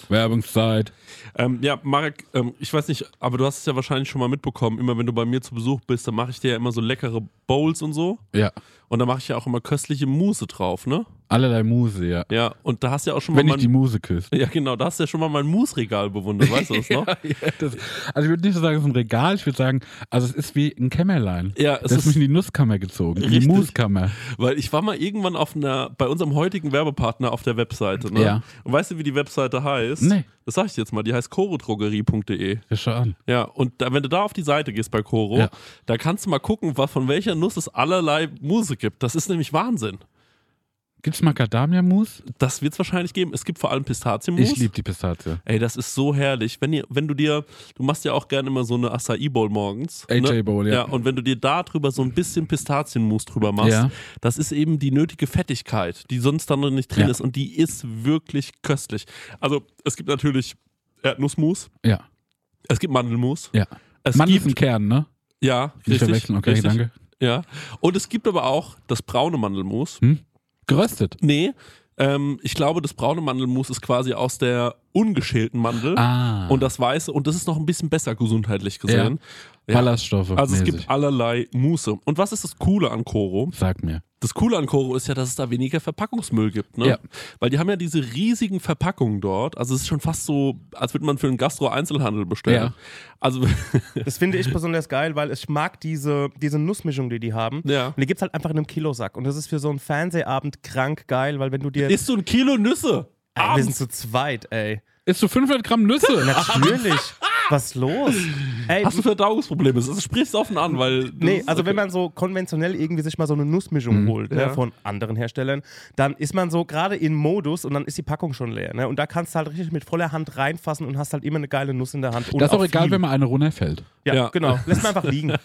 Marek, ich weiß nicht, aber du hast es ja wahrscheinlich schon mal mitbekommen, immer wenn du bei mir zu Besuch bist, dann mache ich dir ja immer so leckere Bowls und so. Ja. Und da mache ich ja auch immer köstliche Mousse drauf, ne? Allerlei Mousse, ja. Ja, und da hast du ja auch schon Wenn ich die Mousse küsse. Ja, genau, da hast du ja schon mal mein Mousse-Regal bewundert, weißt du das noch? Also ich würde nicht so sagen, es ist ein Regal, ich würde sagen, also es ist wie ein Kämmerlein. Ja, das ist mich in die Nusskammer gezogen, in die Mousse-Kammer. Weil ich war mal irgendwann bei unserem heutigen Werbepartner auf der Webseite, ne? Ja. Und weißt du, wie die Webseite heißt? Nee. Das sag ich dir jetzt mal, die heißt chorodrogerie.de. Ja, schau an. Ja, und wenn du da auf die Seite gehst bei Choro, da kannst du mal gucken, von welcher Nuss es allerlei Mousse gibt. Das ist nämlich Wahnsinn. Gibt's Macadamia-Mousse? Das wird's wahrscheinlich geben. Es gibt vor allem Pistazienmousse. Ich liebe die Pistazie. Ey, das ist so herrlich. Du machst ja auch gerne immer so eine Acai-Bowl morgens. AJ-Bowl, ja. Ja, und wenn du dir da drüber so ein bisschen Pistazienmousse drüber machst, das ist eben die nötige Fettigkeit, die sonst dann noch nicht drin ist und die ist wirklich köstlich. Also, es gibt natürlich Erdnussmus. Ja. Es gibt Mandelmus. Ja. Mandel ist ein Kern, ne? Ja, nicht verwechseln, okay, richtig. Danke. Ja. Und es gibt aber auch das braune Mandelmus. Geröstet? Nee. Ich glaube, das braune Mandelmus ist quasi aus der ungeschälten Mandel. Und das weiße, und das ist noch ein bisschen besser gesundheitlich gesehen. Ja. Ballaststoffe. Also es gibt allerlei Muße. Und was ist das Coole an Choro? Sag mir. Das Coole an Choro ist ja, dass es da weniger Verpackungsmüll gibt, ne? Ja. Weil die haben ja diese riesigen Verpackungen dort. Also es ist schon fast so, als würde man für einen Gastro-Einzelhandel bestellen. Ja. Also das finde ich besonders geil, weil ich mag diese Nussmischung, die haben. Ja. Und die gibt es halt einfach in einem Kilosack. Und das ist für so einen Fernsehabend krank geil, weil wenn du dir... Isst du ein Kilo Nüsse? Ey, wir sind zu zweit, ey. Isst du 500 Gramm Nüsse? Natürlich. Was ist los? Ey, hast du Verdauungsprobleme? Das sprichst du offen an, weil... Nee, also wenn man so konventionell irgendwie sich mal so eine Nussmischung holt von anderen Herstellern, dann ist man so gerade in Modus und dann ist die Packung schon leer. Ne? Und da kannst du halt richtig mit voller Hand reinfassen und hast halt immer eine geile Nuss in der Hand. Und das ist auch egal, wenn mal eine runterfällt. Ja, genau. Lässt man einfach liegen.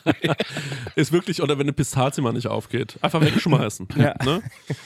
Ist wirklich, oder wenn eine Pistazie mal nicht aufgeht. Einfach wegschmeißen. Ja. Ne?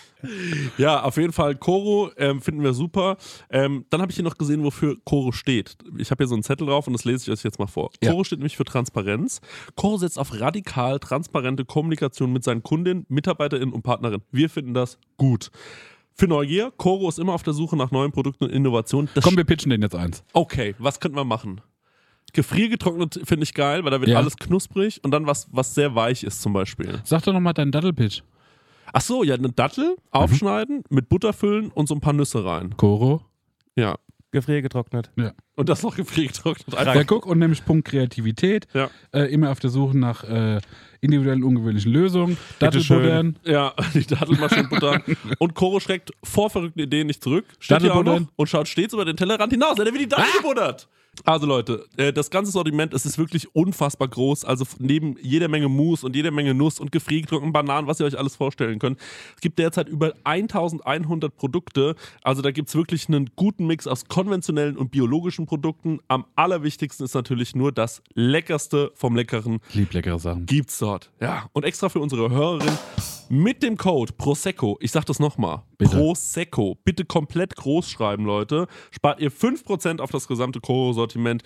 Ja, auf jeden Fall Choro finden wir super. Dann habe ich hier noch gesehen, wofür Choro steht. Ich habe hier so einen Zettel drauf und das lese ich euch jetzt mal vor. Ja. Choro steht nämlich für Transparenz. Choro setzt auf radikal transparente Kommunikation mit seinen Kundinnen, MitarbeiterInnen und Partnerinnen. Wir finden das gut. Für Neugier, Choro ist immer auf der Suche nach neuen Produkten und Innovationen. Komm, wir pitchen den jetzt eins. Okay, was könnten wir machen? Gefriergetrocknet finde ich geil, weil da wird alles knusprig und dann was sehr weich ist zum Beispiel. Sag doch nochmal deinen Dattelpitch. Ach so, ja, eine Dattel aufschneiden, mit Butter füllen und so ein paar Nüsse rein. Choro? Ja. Gefriergetrocknet. Ja. Und das noch gefriergetrocknet. Ja, guck, und nämlich Punkt Kreativität. Ja. Immer auf der Suche nach individuellen, ungewöhnlichen Lösungen. Dattelbuddern. Ja, die Dattelmaschinen buttern. Und Choro schreckt vor verrückten Ideen nicht zurück. Steht hier auch noch und schaut stets über den Tellerrand hinaus. Er wird die Dattel gebuddert. Also Leute, das ganze Sortiment, es ist wirklich unfassbar groß, also neben jeder Menge Mousse und jeder Menge Nuss und gefriergetrockneten Bananen, was ihr euch alles vorstellen könnt. Es gibt derzeit über 1100 Produkte, also da gibt es wirklich einen guten Mix aus konventionellen und biologischen Produkten. Am allerwichtigsten ist natürlich nur das Leckerste vom Leckeren. Ich liebe leckere Sachen. Gibt's dort. Ja, und extra für unsere Hörerin mit dem Code Prosecco, ich sag das nochmal, Prosecco, bitte komplett groß schreiben, Leute, spart ihr 5% auf das gesamte Choro-Sortiment,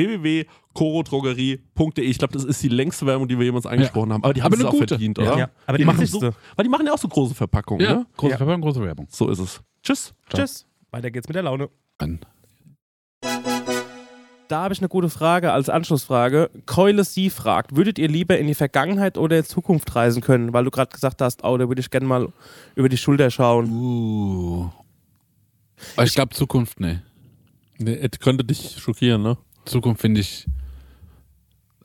www.chorodrogerie.de. Ich glaube, das ist die längste Werbung, die wir jemals angesprochen haben, aber die haben es auch verdient, oder? Ja, aber die machen weil die machen ja auch so große Verpackungen, ne? Große Verpackung, große Werbung. So ist es. Tschüss. Ciao. Tschüss. Weiter geht's mit der Laune. Da habe ich eine gute Frage als Anschlussfrage. Keule Sie fragt, würdet ihr lieber in die Vergangenheit oder in die Zukunft reisen können? Weil du gerade gesagt hast, da würde ich gerne mal über die Schulter schauen. Ich glaube Zukunft, ne. Nee, es könnte dich schockieren, ne? Zukunft finde ich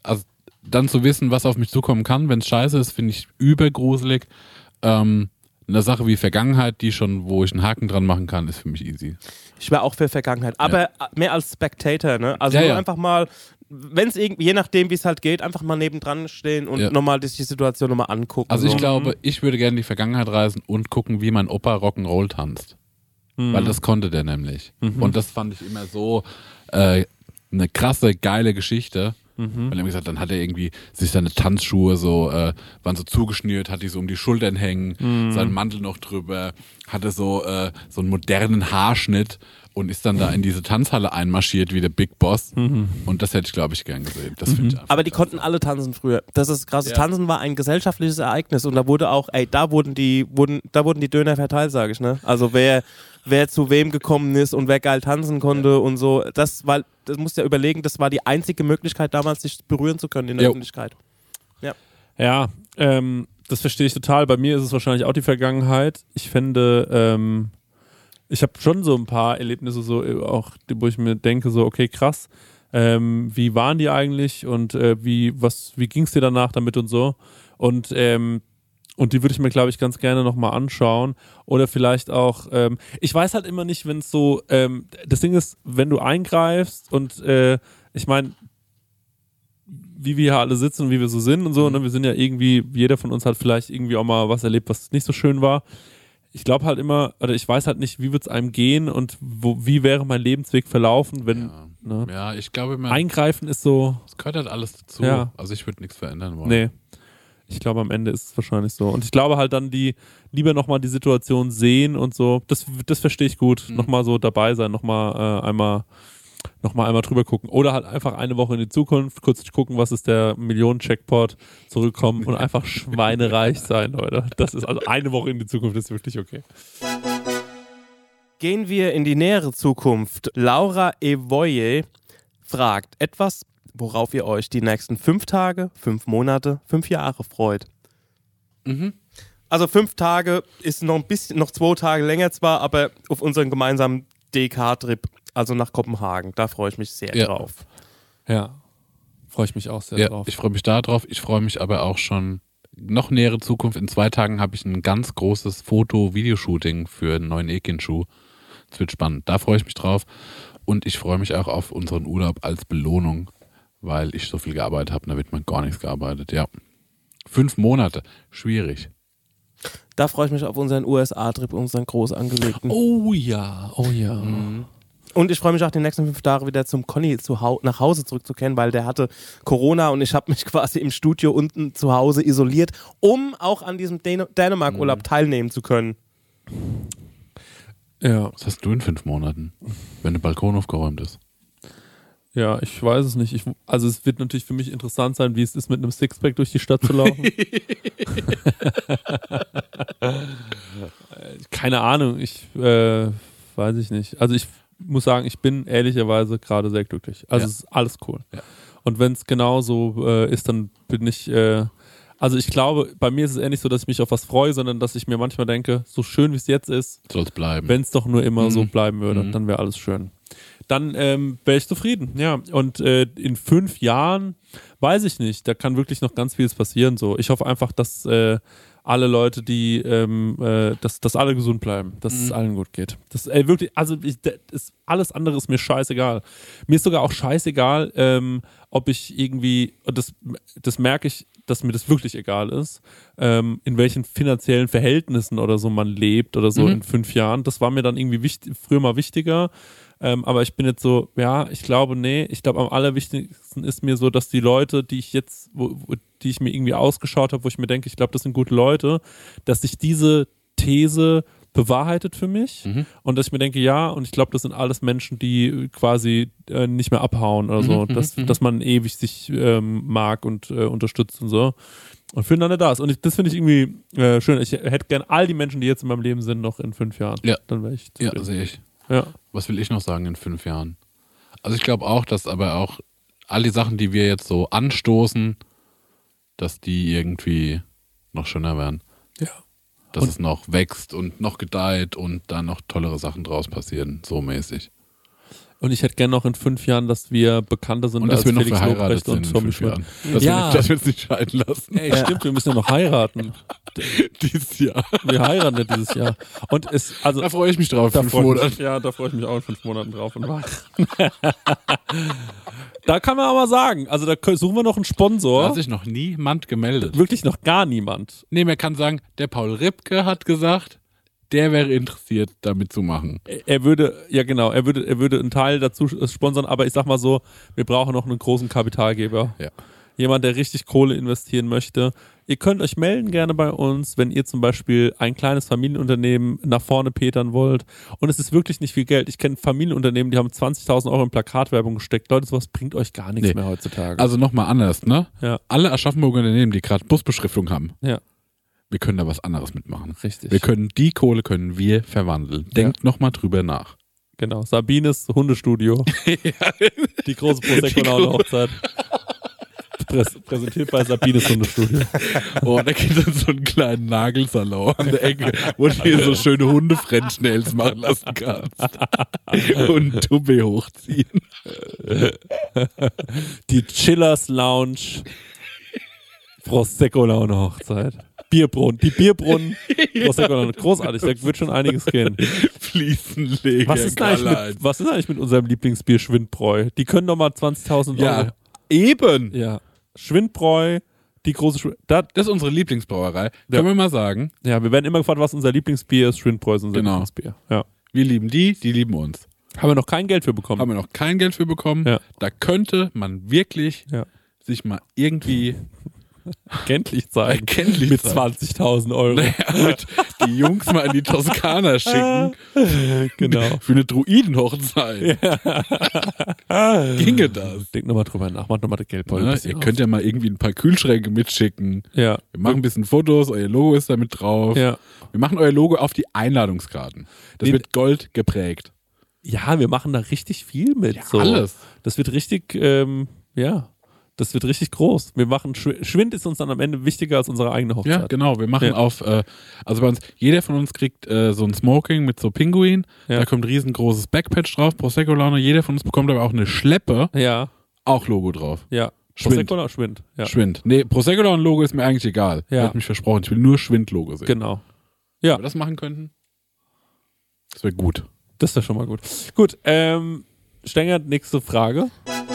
also dann zu wissen, was auf mich zukommen kann, wenn es scheiße ist, finde ich übergruselig. Eine Sache wie Vergangenheit, wo ich einen Haken dran machen kann, ist für mich easy. Ich wäre auch für Vergangenheit, aber mehr als Spectator, ne? Also nur einfach mal, wenn es irgendwie, je nachdem, wie es halt geht, einfach mal nebendran stehen und nochmal die Situation nochmal angucken. Also ich glaube, ich würde gerne in die Vergangenheit reisen und gucken, wie mein Opa Rock'n'Roll tanzt. Weil das konnte der nämlich. Und das fand ich immer so eine krasse, geile Geschichte. Weil er gesagt, dann hat er irgendwie sich seine Tanzschuhe waren so zugeschnürt, hat die so um die Schultern hängen, seinen Mantel noch drüber, hatte so einen modernen Haarschnitt und ist dann da in diese Tanzhalle einmarschiert wie der Big Boss. Und das hätte ich, glaube ich, gern gesehen. Das finde ich einfach aber die konnten alle tanzen früher. Das ist krass. Ja. Tanzen war ein gesellschaftliches Ereignis und da wurde auch, da wurden die Döner verteilt, sage ich, ne? Also wer zu wem gekommen ist und wer geil tanzen konnte und so. Das musst du ja überlegen, das war die einzige Möglichkeit damals, sich berühren zu können in der Öffentlichkeit. Ja, das verstehe ich total. Bei mir ist es wahrscheinlich auch die Vergangenheit. Ich finde, ich habe schon so ein paar Erlebnisse, so auch, wo ich mir denke, so, okay, krass, wie waren die eigentlich und wie ging es dir danach damit und so. Und die würde ich mir, glaube ich, ganz gerne nochmal anschauen. Oder vielleicht auch, ich weiß halt immer nicht, wenn es so, das Ding ist, wenn du eingreifst und ich meine, wie wir hier alle sitzen und wie wir so sind und so, ne, wir sind ja irgendwie, jeder von uns hat vielleicht irgendwie auch mal was erlebt, was nicht so schön war. Ich glaube halt immer, oder ich weiß halt nicht, wie wird es einem gehen und wie wäre mein Lebensweg verlaufen, wenn, Ja, ich glaube immer, eingreifen ist so. Es gehört halt alles dazu. Ja. Also ich würde nichts verändern wollen. Nee. Ich glaube, am Ende ist es wahrscheinlich so. Und ich glaube halt dann, lieber nochmal die Situation sehen und so, das verstehe ich gut. Nochmal so dabei sein, nochmal einmal drüber gucken. Oder halt einfach eine Woche in die Zukunft, kurz gucken, was ist der Millionen-Checkpot, zurückkommen und einfach schweinereich sein, Leute. Das ist also eine Woche in die Zukunft, ist wirklich okay. Gehen wir in die nähere Zukunft. Laura Evoye fragt etwas, worauf ihr euch die nächsten 5 Tage, 5 Monate, 5 Jahre freut. Also 5 Tage ist noch 2 Tage länger zwar, aber auf unseren gemeinsamen DK-Trip, also nach Kopenhagen, da freue ich mich sehr drauf. Ja, freue ich mich auch sehr drauf. Ich freue mich da drauf, ich freue mich aber auch schon noch nähere Zukunft. In 2 Tagen habe ich ein ganz großes Foto-Videoshooting für einen neuen Ekin-Schuh. Das wird spannend, da freue ich mich drauf. Und ich freue mich auch auf unseren Urlaub als Belohnung, weil ich so viel gearbeitet habe, da wird man gar nichts gearbeitet, 5 Monate, schwierig. Da freue ich mich auf unseren USA-Trip, unseren groß angelegten. Oh ja. Und ich freue mich auch die nächsten 5 Tage wieder zum Conny nach Hause zurückzukehren, weil der hatte Corona und ich habe mich quasi im Studio unten zu Hause isoliert, um auch an diesem Dänemark-Urlaub teilnehmen zu können. Ja. Was hast du in 5 Monaten, wenn der Balkon aufgeräumt ist? Ja, ich weiß es nicht. Also es wird natürlich für mich interessant sein, wie es ist, mit einem Sixpack durch die Stadt zu laufen. Keine Ahnung, weiß ich nicht. Also ich muss sagen, ich bin ehrlicherweise gerade sehr glücklich. Also es ist alles cool. Ja. Und wenn es genau so ist, dann bin ich, also ich glaube, bei mir ist es eher nicht so, dass ich mich auf was freue, sondern dass ich mir manchmal denke, so schön wie es jetzt ist, soll es bleiben. Wenn es doch nur immer so bleiben würde, dann wäre alles schön. Dann wäre ich zufrieden, ja. Und in 5 Jahren, weiß ich nicht, da kann wirklich noch ganz vieles passieren. So. Ich hoffe einfach, dass alle Leute, dass alle gesund bleiben, dass es allen gut geht. Das wirklich, also alles andere ist mir scheißegal. Mir ist sogar auch scheißegal, ob ich irgendwie, und das merke ich, dass mir das wirklich egal ist, in welchen finanziellen Verhältnissen oder so man lebt oder so in 5 Jahren. Das war mir dann irgendwie früher mal wichtiger. Aber ich bin jetzt so, ich glaube am allerwichtigsten ist mir so, dass die Leute, die ich jetzt, die ich mir irgendwie ausgeschaut habe, wo ich mir denke, ich glaube, das sind gute Leute, dass sich diese These bewahrheitet für mich und dass ich mir denke, und ich glaube, das sind alles Menschen, die quasi nicht mehr abhauen oder so, dass man ewig sich mag und unterstützt und so und füreinander da ist. Und das finde ich irgendwie schön. Ich hätte gern all die Menschen, die jetzt in meinem Leben sind, noch in 5 Jahren. Ja. Dann wäre ich zufrieden. Ja, sehe ich. Ja. Was will ich noch sagen in 5 Jahren? Also ich glaube auch, dass aber auch all die Sachen, die wir jetzt so anstoßen, dass die irgendwie noch schöner werden. Ja. Dass es noch wächst und noch gedeiht und da noch tollere Sachen draus passieren, so mäßig. Und ich hätte gerne noch in 5 Jahren, dass wir bekannter sind Und dass als wir noch Felix verheiratet Lobrecht sind und in Tommy 5 Schmidt. Jahren. Dass wir uns nicht scheiden lassen. Ey, stimmt, wir müssen ja noch heiraten. Dieses Jahr. Wir heiraten ja dieses Jahr. Und also, Da freue ich mich drauf. da 5 freue ich Monate. mich, ja, da freue ich mich auch in 5 Monaten drauf. Und da kann man aber sagen, also da suchen wir noch einen Da Sponsor. hat sich noch niemand gemeldet. Wirklich noch gar niemand. Nee, man kann sagen, der Paul Ripke hat gesagt, der wäre interessiert, damit zu machen. Er würde einen Teil dazu sponsern, aber ich sag mal so, wir brauchen noch einen großen Kapitalgeber. Ja. Jemand, der richtig Kohle investieren möchte. Ihr könnt euch melden gerne bei uns, wenn ihr zum Beispiel ein kleines Familienunternehmen nach vorne petern wollt. Und es ist wirklich nicht viel Geld. Ich kenne Familienunternehmen, die haben 20.000 Euro in Plakatwerbung gesteckt. Leute, sowas bringt euch gar nichts mehr heutzutage. Also nochmal anders, ne? Ja. Alle Aschaffenburger Unternehmen, die gerade Busbeschriftung haben, Ja, wir können da was anderes mitmachen. richtig. Die Kohle können wir verwandeln. Denkt nochmal drüber nach. Genau. Sabines Hundestudio. Die große Prosecco-Laune-Hochzeit. Präsentiert bei Sabines Hundestudio. Oh, da gibt es so einen kleinen Nagelsalon an der Ecke, wo du hier so schöne Hundefrench-Nails machen lassen kannst. Und Tubbe hochziehen. Die Chillers Lounge. Prosecco-Laune-Hochzeit. Bierbrunnen. Die Bierbrunnen. Prosecco-Laune. Großartig, da wird schon einiges gehen. Fliesenleger. Was ist eigentlich mit unserem Lieblingsbier Schwindbräu? Die können doch mal 20.000 Euro. Ja, eben. Ja. Schwindbräu, die große Das ist unsere Lieblingsbrauerei. Können wir mal sagen. Ja, wir werden immer gefragt, was unser Lieblingsbier ist. Schwindbräu ist unser Lieblingsbier. Ja. Wir lieben die lieben uns. Haben wir noch kein Geld für bekommen. Haben wir noch kein Geld für bekommen. Ja. Da könnte man wirklich sich mal irgendwie Kenntlich zeigen. Mit 20.000 Euro. Die Jungs mal in die Toskana schicken. Genau. Für eine Druidenhochzeit. Ginge das? Denk nochmal drüber nach. Macht nochmal das Geldbeutel. Ihr könnt ja mal irgendwie ein paar Kühlschränke mitschicken. Ja. Wir machen ein bisschen Fotos, euer Logo ist da mit drauf. Ja. Wir machen euer Logo auf die Einladungskarten. Das wird Gold geprägt. Ja, wir machen da richtig viel mit. Ja, so. alles. Das wird richtig, das wird richtig groß. Wir machen, Schwind ist uns dann am Ende wichtiger als unsere eigene Hochzeit. Ja, genau. Wir machen also bei uns, jeder von uns kriegt so ein Smoking mit so Pinguin. Ja. Da kommt ein riesengroßes Backpatch drauf, Prosecco-Laune. Jeder von uns bekommt aber auch eine Schleppe. Ja. Auch Logo drauf. Ja. Schwind. Prosecco oder Schwind? Ja. Schwind. Nee, Prosecco-Laune-Logo ist mir eigentlich egal. Ja. Hat mich versprochen. Ich will nur Schwind-Logo sehen. Genau. Ja. Wenn wir das machen könnten, das wäre gut. Das wäre schon mal gut. Gut, Stenger, nächste Frage.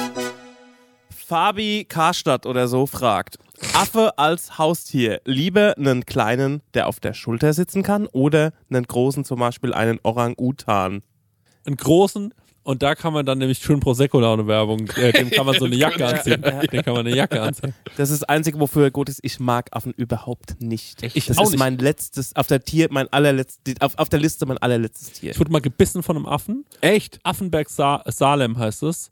Fabi Karstadt oder so fragt: Affe als Haustier, lieber einen kleinen, der auf der Schulter sitzen kann, oder einen großen, zum Beispiel einen Orang-Utan? Einen großen, und da kann man dann nämlich schön Prosecco-Laune-Werbung, dem kann man so eine Jacke anziehen. Dem kann man eine Jacke anziehen. Das ist das Einzige, wofür er gut ist. Ich mag Affen überhaupt nicht. Ich das auch ist nicht. mein letztes, auf der Liste mein allerletztes Tier. Ich wurde mal gebissen von einem Affen. Echt? Affenberg Salem heißt es.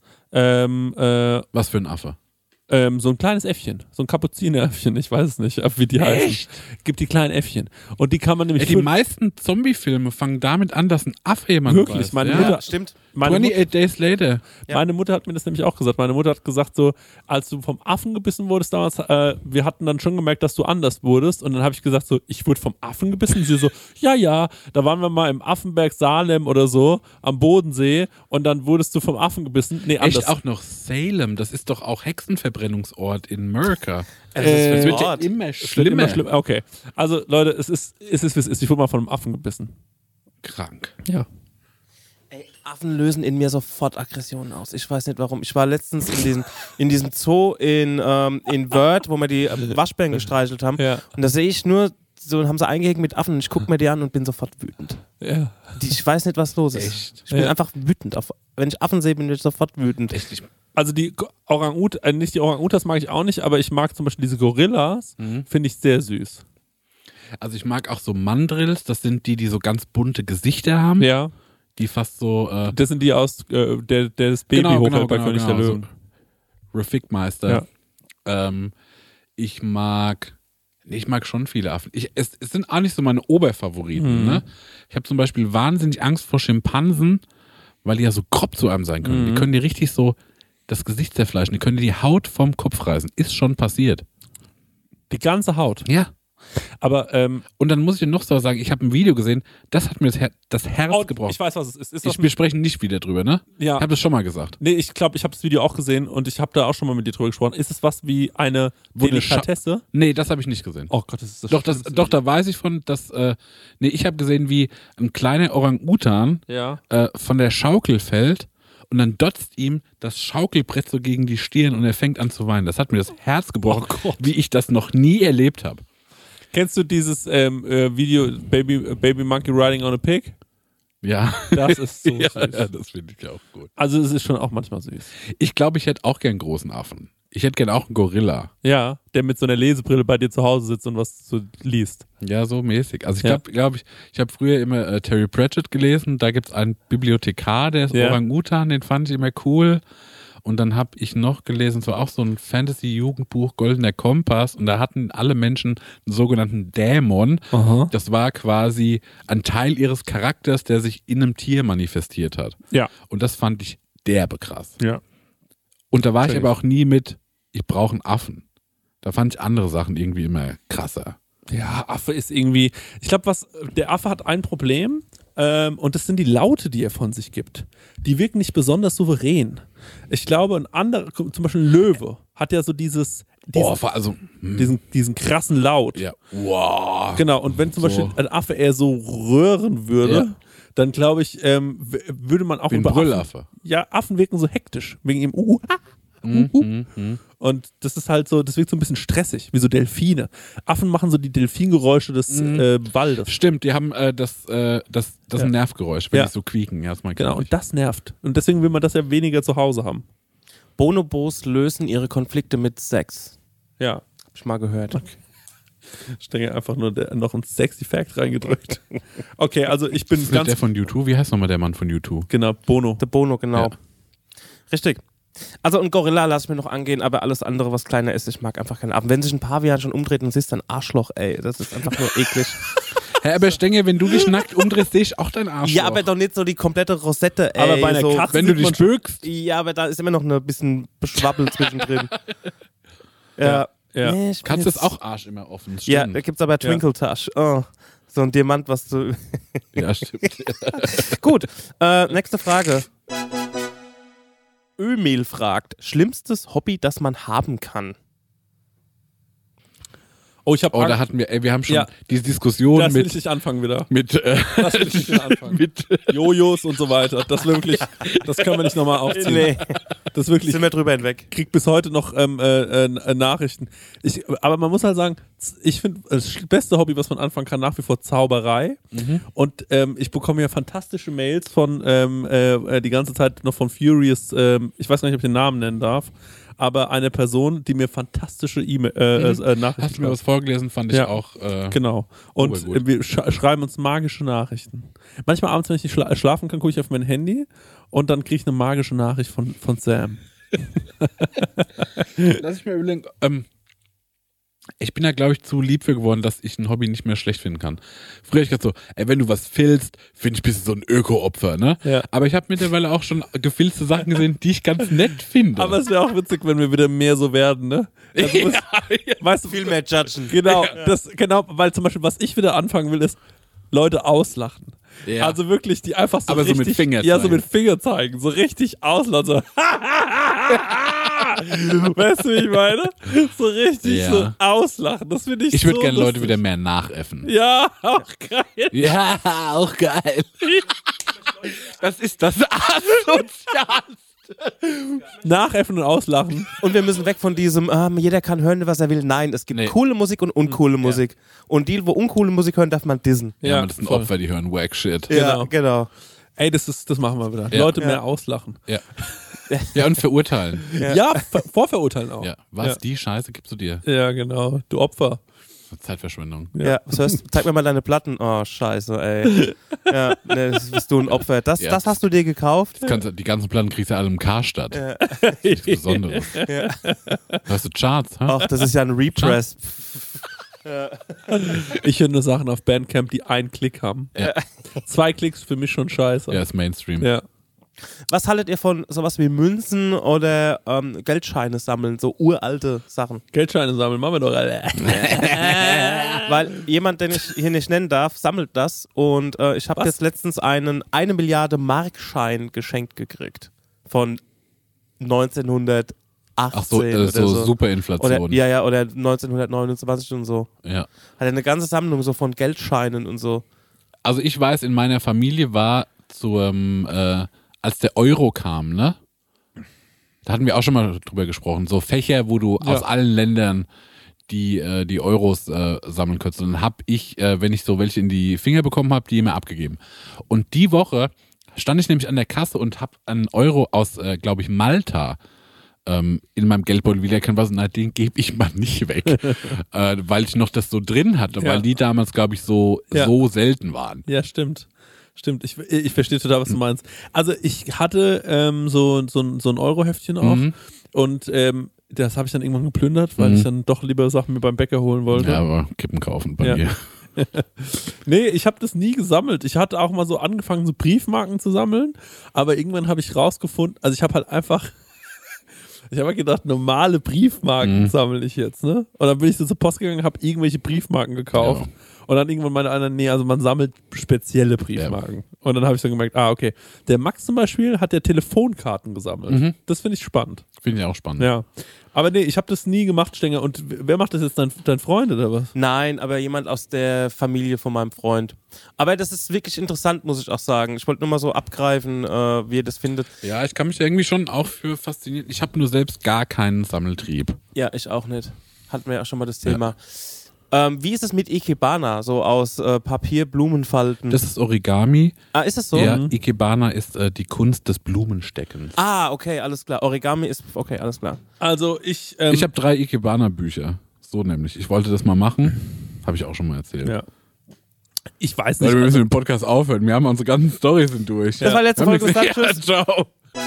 Was für ein Affe? So ein kleines Äffchen, so ein Kapuzineräffchen, ich weiß es nicht, wie die heißen. Gibt die kleinen Äffchen. Und die kann man nämlich... Die meisten Zombie-Filme fangen damit an, dass ein Affe jemand Wirklich, beißt. meine Ja. Mutter... Stimmt. 28 Days Later. Ja. Meine Mutter hat mir das nämlich auch gesagt. Meine Mutter hat gesagt so, als du vom Affen gebissen wurdest damals, wir hatten dann schon gemerkt, dass du anders wurdest. Und dann habe ich gesagt so, ich wurde vom Affen gebissen. Sie so, ja, da waren wir mal im Affenberg Salem oder so, am Bodensee. Und dann wurdest du vom Affen gebissen. Nee, anders. Echt auch noch Salem, das ist doch auch Hexenverbrennungsort in Amerika. Das ist Das ein wird ja Ort. immer Es wird immer schlimmer. schlimmer. Okay. Also Leute, es ist, wie es ist. Ich wurde mal von einem Affen gebissen. Krank. Ja. Ey, Affen lösen in mir sofort Aggressionen aus. Ich weiß nicht warum. Ich war letztens in diesem Zoo in Wörth, wo wir die Waschbären gestreichelt haben. Ja. Und da sehe ich nur, so haben sie eingehegt mit Affen und ich gucke mir die an und bin sofort wütend. Ja. Ich weiß nicht, was los ist. Echt? Ich bin Ja. einfach wütend. Wenn ich Affen sehe, bin ich sofort wütend. Echt, Also die nicht die Orang-Utans mag ich auch nicht, aber ich mag zum Beispiel diese Gorillas, finde ich sehr süß. Also ich mag auch so Mandrills, das sind die so ganz bunte Gesichter haben, Ja. die fast so Das sind die aus das Baby hochhält bei König der Löwen. So Rafik-Meister. Ich mag schon viele Affen. Es sind auch nicht so meine Oberfavoriten. Ne? Ich habe zum Beispiel wahnsinnig Angst vor Schimpansen, weil die ja so grob zu einem sein können. Die können dir richtig so das Gesicht zerfleischen. Die können dir die Haut vom Kopf reißen. Ist schon passiert. Die ganze Haut. Ja. Aber, und dann muss ich dir noch so sagen, ich habe ein Video gesehen, das hat mir das Herz gebrochen. Ich weiß, was es ist. Wir sprechen nicht wieder drüber, ne? Ja. Ich habe das schon mal gesagt. Nee, ich glaube, ich habe das Video auch gesehen und ich habe da auch schon mal mit dir drüber gesprochen. Ist es was wie eine Delikatesse? Nee, das habe ich nicht gesehen. Oh Gott, das ist das Doch, da weiß ich von, dass, ich habe gesehen, wie ein kleiner Orang-Utan von der Schaukel fällt und dann dotzt ihm das Schaukelbrett so gegen die Stirn und er fängt an zu weinen. Das hat mir das Herz gebrochen, wie ich das noch nie erlebt habe. Kennst du dieses Video Baby Monkey Riding on a Pig? Ja. Das ist so süß. Ja, das finde ich auch gut. Also es ist schon auch manchmal süß. Ich glaube, ich hätte auch gern einen großen Affen. Ich hätte gern auch einen Gorilla. Ja, der mit so einer Lesebrille bei dir zu Hause sitzt und was so liest. Ja, so mäßig. Also ich glaube, ich habe früher immer Terry Pratchett gelesen. Da gibt es einen Bibliothekar, der ist Orang-Utan, den fand ich immer cool. Und dann habe ich noch gelesen, so auch so ein Fantasy-Jugendbuch, Goldener Kompass. Und da hatten alle Menschen einen sogenannten Dämon. Aha. Das war quasi ein Teil ihres Charakters, der sich in einem Tier manifestiert hat. Ja. Und das fand ich derbe krass. Ja. Und da war ich aber auch nie mit, ich brauche einen Affen. Da fand ich andere Sachen irgendwie immer krasser. Ja, Affe ist irgendwie, ich glaube, der Affe hat ein Problem und das sind die Laute, die er von sich gibt. Die wirken nicht besonders souverän. Ich glaube, ein anderer, zum Beispiel ein Löwe, hat ja so diesen krassen Laut. Ja. Wow. Genau, und wenn zum Beispiel ein Affe eher so röhren würde, dann glaube ich, würde man auch wie ein über Brüllaffe. Affen wirken so hektisch, wegen ihm Und das ist halt so, das wirkt so ein bisschen stressig, wie so Delfine. Affen machen so die Delfingeräusche des Waldes. Stimmt, die haben das ist ein Nervgeräusch, wenn die so quieken. Ja, das mein genau, und das nervt. Und deswegen will man das ja weniger zu Hause haben. Bonobos lösen ihre Konflikte mit Sex. Ja. Hab ich mal gehört. Okay. Ich denke einfach nur noch ein sexy Fact reingedrückt. Okay, also ich bin das ist ganz... der von U2? Wie heißt nochmal der Mann von U2? Genau, Bono. Der Bono, genau. Ja. Richtig. Also ein Gorilla lasse ich mir noch angehen, aber alles andere, was kleiner ist, ich mag einfach keinen Affen. Wenn sich ein Pavian schon umdreht und siehst, dann Arschloch, ey, das ist einfach nur eklig. Hä, aber Stenge, wenn du dich nackt umdrehst, sehe ich auch dein Arschloch. Ja, aber doch nicht so die komplette Rosette, ey. Aber bei einer so, Katze wenn du dich bückst. Ja, aber da ist immer noch ein bisschen Beschwabbel zwischendrin. Ja. Nee, Katze ist auch Arsch immer offen. Stimmt. Ja, da gibt's aber Twinkle-Touch. Oh, so ein Diamant, was du... Ja, stimmt. Gut, nächste Frage. Ömel fragt, schlimmstes Hobby, das man haben kann? Oh, da hatten wir haben schon diese Diskussion das will ich nicht anfangen wieder. mit Das will ich nicht wieder anfangen. mit Jojos und so weiter. Das wirklich, das können wir nicht nochmal aufziehen. Nee, Das wirklich, sind wir drüber hinweg. kriegt bis heute noch Nachrichten. Aber man muss halt sagen, ich finde, das beste Hobby, was man anfangen kann, nach wie vor Zauberei. Und ich bekomme ja fantastische Mails von die ganze Zeit noch von Furious, ich weiß gar nicht, ob ich den Namen nennen darf, aber eine Person, die mir fantastische Nachrichten Hast du mir was vorgelesen, fand ich auch. Genau. Und wir schreiben uns magische Nachrichten. Manchmal abends, wenn ich nicht schlafen kann, gucke ich auf mein Handy und dann kriege ich eine magische Nachricht von Sam. Lass ich mir überlegen. Ich bin ja, glaube ich, zu lieb für geworden, dass ich ein Hobby nicht mehr schlecht finden kann. Früher ich gerade so, wenn du was filzt, finde ich, bist du so ein Öko-Opfer, ne? Ja. Aber ich habe mittlerweile auch schon gefilzte Sachen gesehen, die ich ganz nett finde. Aber es wäre auch witzig, wenn wir wieder mehr so werden, ne? Also, weißt du, Viel mehr judgen. genau, genau, weil zum Beispiel, was ich wieder anfangen will, ist Leute auslachen. Ja. Also wirklich, die einfach so aber richtig, so mit Finger ja, so zeigen. mit Finger zeigen, so richtig auslachen, so weißt du, wie ich meine? So richtig so auslachen, das finde ich Ich würde so gerne Leute lustig. wieder mehr nachäffen. Ja, auch geil. Ja, auch geil. Das ist das Asozialste. Nachäffen und auslachen. Und wir müssen weg von diesem, jeder kann hören, was er will. Nein, es gibt coole Musik und uncoole Musik. Und die, wo uncoole Musik hören, darf man dissen. Ja, das sind voll. Opfer, die hören Wack Shit. Ja, genau. Ey, das machen wir wieder. Ja. Leute mehr auslachen. Ja. Ja, und verurteilen. Ja, vorverurteilen auch. Ja. Was, die Scheiße gibst du dir? Ja, genau. Du Opfer. Zeitverschwendung. Ja, was hörst du? Zeig mir mal deine Platten. Oh, scheiße, ey. Ja, ne, das bist du ein Opfer. Das hast du dir gekauft? Die ganzen Platten kriegst du alle im Karstadt. Ja. Nichts Besonderes. Ja. Hörst du Charts? Hä? Ach, das ist ja ein Repress. Ich höre nur Sachen auf Bandcamp, die einen Klick haben. Ja. 2 Klicks für mich schon scheiße. Ja, ist Mainstream. Ja. Was haltet ihr von sowas wie Münzen oder Geldscheine sammeln? So uralte Sachen. Geldscheine sammeln, machen wir doch alle. weil jemand, den ich hier nicht nennen darf, sammelt das und ich habe jetzt letztens einen 1 Milliarde Markschein geschenkt gekriegt von 1918 Ach so, oder so. Superinflation. Oder 1929 und so. Ja. Hat er eine ganze Sammlung so von Geldscheinen und so. Also ich weiß, in meiner Familie war als der Euro kam, ne? Da hatten wir auch schon mal drüber gesprochen. So Fächer, wo du aus allen Ländern die Euros sammeln konntest. Und dann habe ich, wenn ich so welche in die Finger bekommen habe, die immer abgegeben. Und die Woche stand ich nämlich an der Kasse und habe einen Euro aus, glaube ich, Malta in meinem Geldbeutel wiedererkannt, was, na, den gebe ich mal nicht weg, weil ich noch das so drin hatte, weil die damals, glaube ich, so selten waren. Ja, stimmt. Ich verstehe total, was du meinst. Also ich hatte so ein Euro-Heftchen auch und das habe ich dann irgendwann geplündert, weil ich dann doch lieber Sachen mir beim Bäcker holen wollte. Ja, aber Kippen kaufen bei mir. Nee, ich habe das nie gesammelt. Ich hatte auch mal so angefangen, so Briefmarken zu sammeln, aber irgendwann habe ich rausgefunden, also ich habe halt einfach ich habe gedacht, normale Briefmarken sammle ich jetzt, ne? Und dann bin ich so zur Post gegangen, habe irgendwelche Briefmarken gekauft. Ja. Und dann irgendwann meinte einer, nee, also man sammelt spezielle Briefmarken. Ja. Und dann habe ich so gemerkt, okay. Der Max zum Beispiel hat ja Telefonkarten gesammelt. Das finde ich spannend. Finde ich auch spannend. Ja. Aber nee, ich habe das nie gemacht, Stenger. Und wer macht das jetzt, dein Freund oder was? Nein, aber jemand aus der Familie von meinem Freund. Aber das ist wirklich interessant, muss ich auch sagen. Ich wollte nur mal so abgreifen, wie ihr das findet. Ja, ich kann mich irgendwie schon auch für faszinieren. Ich habe nur selbst gar keinen Sammeltrieb. Ja, ich auch nicht. Hatten wir ja auch schon mal das Thema. Wie ist es mit Ikebana, so aus Papier, Blumenfalten? Das ist Origami. Ah, ist das so? Ja, Ikebana ist die Kunst des Blumensteckens. Ah, okay, alles klar. Origami ist, okay, alles klar. Also ich habe 3 Ikebana-Bücher. So nämlich. Ich wollte das mal machen. Habe ich auch schon mal erzählt. Ja. Ich weiß nicht. Weil wir müssen den Podcast aufhören. Wir haben unsere ganzen Storys durch. Das war letzte Folge. Tschüss. Ciao.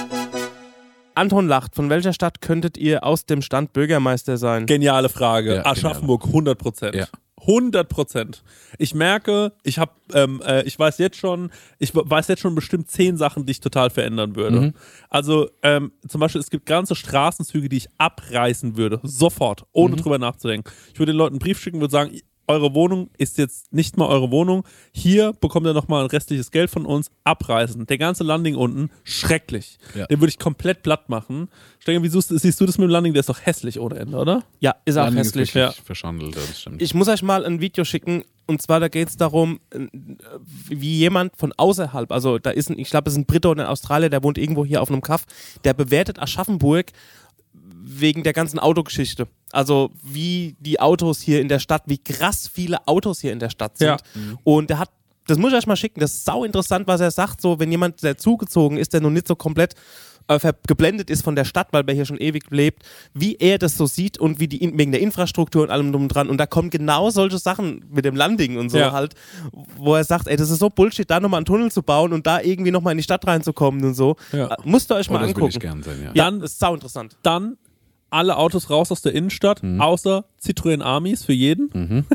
Anton lacht. Von welcher Stadt könntet ihr aus dem Stand Bürgermeister sein? Geniale Frage. Ja, Aschaffenburg, 100%. Ja. 100%. Ich merke, ich weiß jetzt schon bestimmt 10 Sachen, die ich total verändern würde. Also zum Beispiel, es gibt ganze Straßenzüge, die ich abreißen würde. Sofort, ohne drüber nachzudenken. Ich würde den Leuten einen Brief schicken und würde sagen, eure Wohnung ist jetzt nicht mal eure Wohnung. Hier bekommt ihr nochmal ein restliches Geld von uns. Abreißen. Der ganze Landing unten, schrecklich. Ja. Den würde ich komplett platt machen. Stenger, wie siehst du das mit dem Landing? Der ist doch hässlich ohne Ende, oder? Ja, ist auch Landing hässlich. Ist verschandelt, das stimmt. Ich muss euch mal ein Video schicken. Und zwar, da geht es darum, wie jemand von außerhalb, also da ist ich glaube, es ist ein Brite oder ein Australier, der wohnt irgendwo hier auf einem Kaff, der bewertet Aschaffenburg wegen der ganzen Autogeschichte. Also wie die Autos hier in der Stadt, wie krass viele Autos hier in der Stadt sind. Ja. Und der hat, das muss ich euch mal schicken, das ist sau interessant, was er sagt, so wenn jemand, der zugezogen ist, der noch nicht so komplett geblendet ist von der Stadt, weil er hier schon ewig lebt, wie er das so sieht und wie wegen der Infrastruktur und allem drum und dran. Und da kommen genau solche Sachen mit dem Landing und so halt, wo er sagt, ey, das ist so Bullshit, da nochmal einen Tunnel zu bauen und da irgendwie nochmal in die Stadt reinzukommen und so. Ja. Musst ihr euch mal angucken. Das würde ich gern sehen, ja. Dann ist sau interessant. Dann alle Autos raus aus der Innenstadt, außer Citroën Amis für jeden.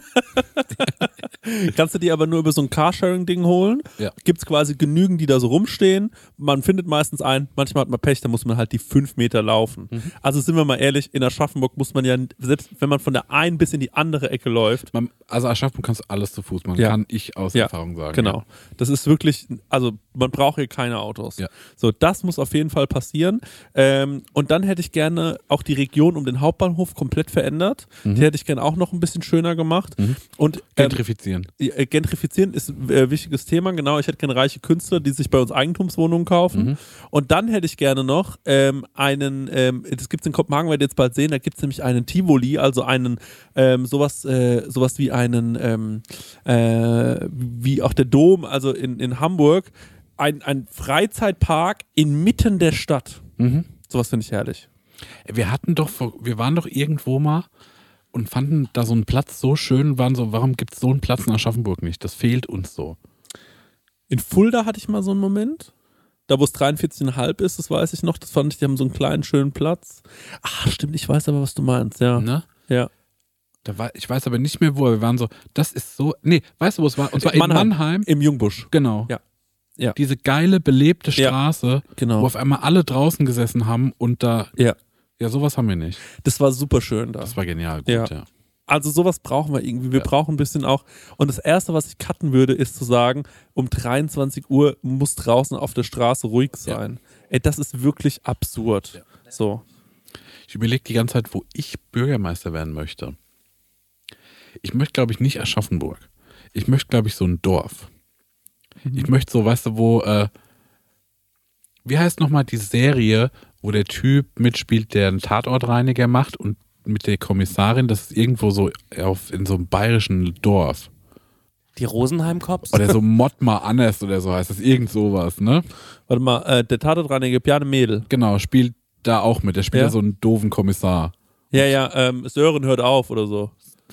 Kannst du die aber nur über so ein Carsharing-Ding holen. Ja. Gibt es quasi genügend, die da so rumstehen. Man findet meistens einen, manchmal hat man Pech, da muss man halt die 5 Meter laufen. Also sind wir mal ehrlich, in Aschaffenburg muss man ja, selbst wenn man von der einen bis in die andere Ecke läuft. Also Aschaffenburg kannst du alles zu Fuß machen, kann ich aus Erfahrung sagen. Genau. Ja. Das ist wirklich, also man braucht hier keine Autos. Ja. So, das muss auf jeden Fall passieren. Und dann hätte ich gerne auch die Region um den Hauptbahnhof komplett verändert. Die hätte ich gerne auch noch ein bisschen schöner gemacht. Und Gentrifizieren. Gentrifizieren ist ein wichtiges Thema, genau. Ich hätte gerne reiche Künstler, die sich bei uns Eigentumswohnungen kaufen. Und dann hätte ich gerne noch das gibt es in Kopenhagen, werdet ihr jetzt bald sehen, da gibt es nämlich einen Tivoli, also einen, sowas wie einen, wie auch der Dom, also in Hamburg, ein Freizeitpark inmitten der Stadt. Sowas finde ich herrlich. Wir waren doch irgendwo mal und fanden da so einen Platz so schön, waren so, warum gibt es so einen Platz in Aschaffenburg nicht? Das fehlt uns so. In Fulda hatte ich mal so einen Moment, da wo es 43,5 ist, das weiß ich noch, das fand ich, die haben so einen kleinen, schönen Platz. Ach, stimmt, ich weiß aber, was du meinst, ja. Ne? Ja. Ich weiß aber nicht mehr, wo wir waren, so, das ist so, nee, weißt du, wo es war? Und zwar in Mannheim. Im Jungbusch. Genau. Ja. Ja. Diese geile, belebte Straße, wo auf einmal alle draußen gesessen haben und da... Ja, sowas haben wir nicht. Das war super schön da. Das war genial, gut, ja. Also sowas brauchen wir irgendwie. Wir brauchen ein bisschen auch. Und das Erste, was ich cutten würde, ist zu sagen, um 23 Uhr muss draußen auf der Straße ruhig sein. Ey, das ist wirklich absurd. Ja. So. Ich überlege die ganze Zeit, wo ich Bürgermeister werden möchte. Ich möchte, glaube ich, nicht Aschaffenburg. Ich möchte, glaube ich, so ein Dorf. Ich möchte so, weißt du, wo, wie heißt nochmal die Serie, wo der Typ mitspielt, der einen Tatortreiniger macht und mit der Kommissarin, das ist irgendwo so in so einem bayerischen Dorf. Die Rosenheim-Cops? Oder so Mottmar Annes oder so heißt das, irgend sowas, ne? Warte mal, der Tatortreiniger Bjarne Mädel. Genau, spielt da auch mit. Der spielt da so einen doofen Kommissar. Ja, Sören hört auf oder so.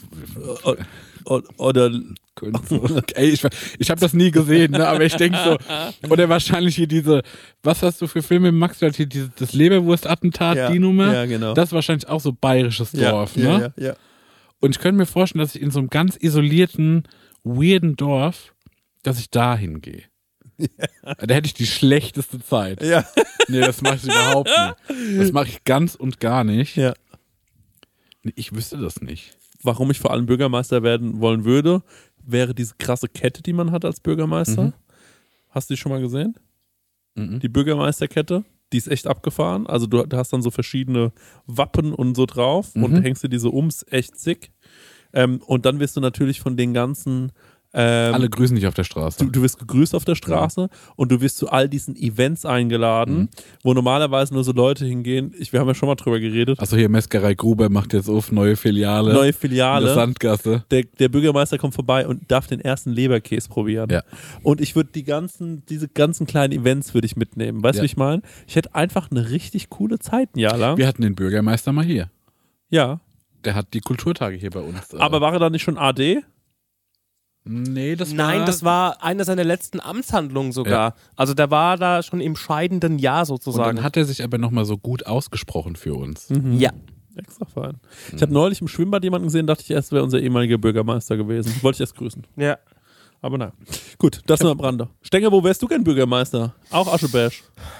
Oder ey, ich habe das nie gesehen, ne? Aber ich denke so, oder wahrscheinlich hier diese, was hast du für Filme, Max, hier das Leberwurst-Attentat, die Nummer? Ja, genau. Das ist wahrscheinlich auch so bayerisches Dorf, ne? Ja. Und ich könnte mir vorstellen, dass ich in so einem ganz isolierten, weirden Dorf, dass ich da hingehe. Ja. Da hätte ich die schlechteste Zeit. Ja. Nee, das mache ich überhaupt nicht. Das mache ich ganz und gar nicht. Ja. Nee, ich wüsste das nicht. Warum ich vor allem Bürgermeister werden wollen würde, wäre diese krasse Kette, die man hat als Bürgermeister. Hast du die schon mal gesehen? Die Bürgermeisterkette, die ist echt abgefahren. Also du hast dann so verschiedene Wappen und so drauf und hängst dir diese ist echt sick. Und dann wirst du natürlich von den ganzen alle grüßen dich auf der Straße. Du wirst gegrüßt auf der Straße und du wirst zu all diesen Events eingeladen, wo normalerweise nur so Leute hingehen. Wir haben ja schon mal drüber geredet. Achso, hier Metzgerei Gruber macht jetzt auf neue Filiale. In der Sandgasse. Der Bürgermeister kommt vorbei und darf den ersten Leberkäse probieren. Ja. Und ich würde diese ganzen kleinen Events würde ich mitnehmen. Weißt du, wie ich meine? Ich hätte einfach eine richtig coole Zeit ein Jahr lang. Wir hatten den Bürgermeister mal hier. Ja. Der hat die Kulturtage hier bei uns. Aber war er da nicht schon AD? Nee, das war eine seiner letzten Amtshandlungen sogar. Ja. Also der war da schon im scheidenden Jahr sozusagen. Und dann hat er sich aber nochmal so gut ausgesprochen für uns. Ja. Extra fein. Ich habe neulich im Schwimmbad jemanden gesehen, dachte ich erst, wäre unser ehemaliger Bürgermeister gewesen. Wollte ich erst grüßen. Ja. Aber nein. Gut, das nur am Rande. Stenger, wo wärst du gern Bürgermeister? Auch Ascheberg.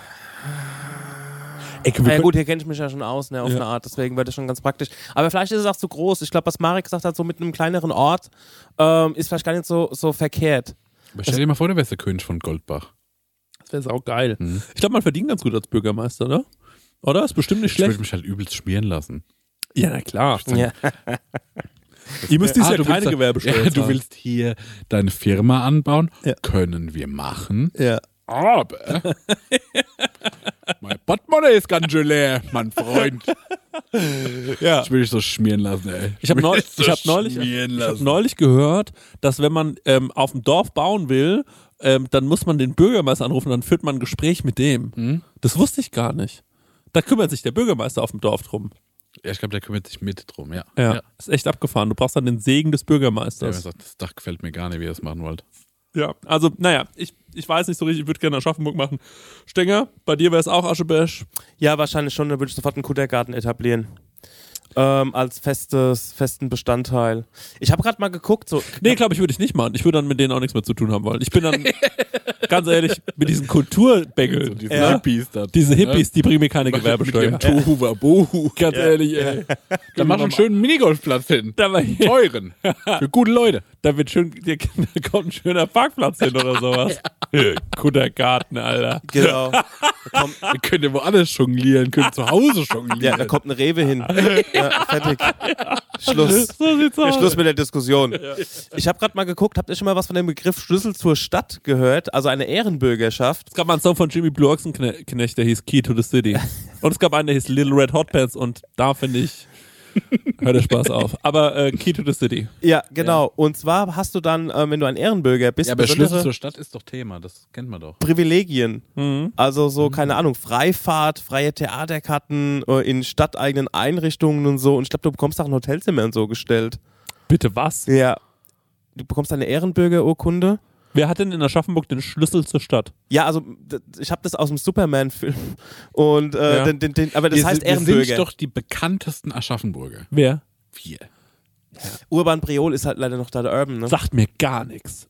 Ja gut, hier kenne ich mich ja schon aus, ne, auf eine Art, deswegen wäre das schon ganz praktisch. Aber vielleicht ist es auch zu groß. Ich glaube, was Marek gesagt hat, so mit einem kleineren Ort, ist vielleicht gar nicht so verkehrt. Aber stell dir mal vor, du wärst der König von Goldbach. Das wäre saugeil. Ich glaube, man verdient ganz gut als Bürgermeister, ne? Oder? Ist bestimmt nicht schlecht. Ich würde mich halt übelst schmieren lassen. Ja, na klar. Ja. Ihr müsst dieses keine Gewerbesteuer zahlen. Du willst hier deine Firma anbauen? Ja. Können wir machen. Ja. Aber mein Portemonnaie ist ganz schön leer, mein Freund. Ja. Ich will dich so schmieren lassen, ey. Ich habe neulich gehört, dass wenn man auf dem Dorf bauen will, dann muss man den Bürgermeister anrufen, dann führt man ein Gespräch mit dem. Das wusste ich gar nicht. Da kümmert sich der Bürgermeister auf dem Dorf drum. Ja, ich glaube, der kümmert sich mit drum, ja. Ja, ist echt abgefahren. Du brauchst dann den Segen des Bürgermeisters. Ja, sagt, das Dach gefällt mir gar nicht, wie ihr das machen wollt. Ja, also, naja, ich weiß nicht so richtig, ich würde gerne Aschaffenburg machen. Stenger, bei dir wäre es auch Ascheberg? Ja, wahrscheinlich schon, da würde ich sofort einen Kuttergarten etablieren. Als festen Bestandteil. Ich habe gerade mal geguckt. Nee, glaube ich, würde ich nicht machen. Ich würde dann mit denen auch nichts mehr zu tun haben wollen. Ich bin dann, ganz ehrlich, mit diesen Kulturbängeln. So diese Hippies da. Diese Hippies, die bringen mir keine Gewerbesteuer. Mit dem Tohu Wabohu. Ganz ehrlich, ey. Da mach einen schönen Minigolfplatz hin. Teuren. Für gute Leute. Da kommt ein schöner Parkplatz hin oder sowas. Kuttergarten, Alter. Genau. Ihr könnt ja woanders jonglieren, könnt zu Hause jonglieren. Ja, da kommt eine Rewe hin. Ja, fertig. Schluss. So sieht's aus. Schluss mit der Diskussion. Ja. Ich habe gerade mal geguckt, habt ihr schon mal was von dem Begriff Schlüssel zur Stadt gehört? Also eine Ehrenbürgerschaft. Es gab mal einen Song von Jimmy Blue Ochsenknecht, der hieß Key to the City. Und es gab einen, der hieß Little Red Hot Pants und da finde ich, hört der Spaß auf. Aber Key to the City. Ja, genau. Ja. Und zwar hast du dann, wenn du ein Ehrenbürger bist, ja, aber Schlüssel zur Stadt ist doch Thema, das kennt man doch. Privilegien. Also so, keine Ahnung, Freifahrt, freie Theaterkarten in stadteigenen Einrichtungen und so. Und ich glaube, du bekommst auch ein Hotelzimmer und so gestellt. Bitte was? Ja. Du bekommst eine Ehrenbürgerurkunde. Wer hat denn in Aschaffenburg den Schlüssel zur Stadt? Ja, also ich habe das aus dem Superman-Film. Und aber das heißt Ehrenbürger. Wir sind doch die bekanntesten Aschaffenburger. Wer? Wir. Ja. Urban Priol ist halt leider noch da der Urban, ne? Sagt mir gar nichts.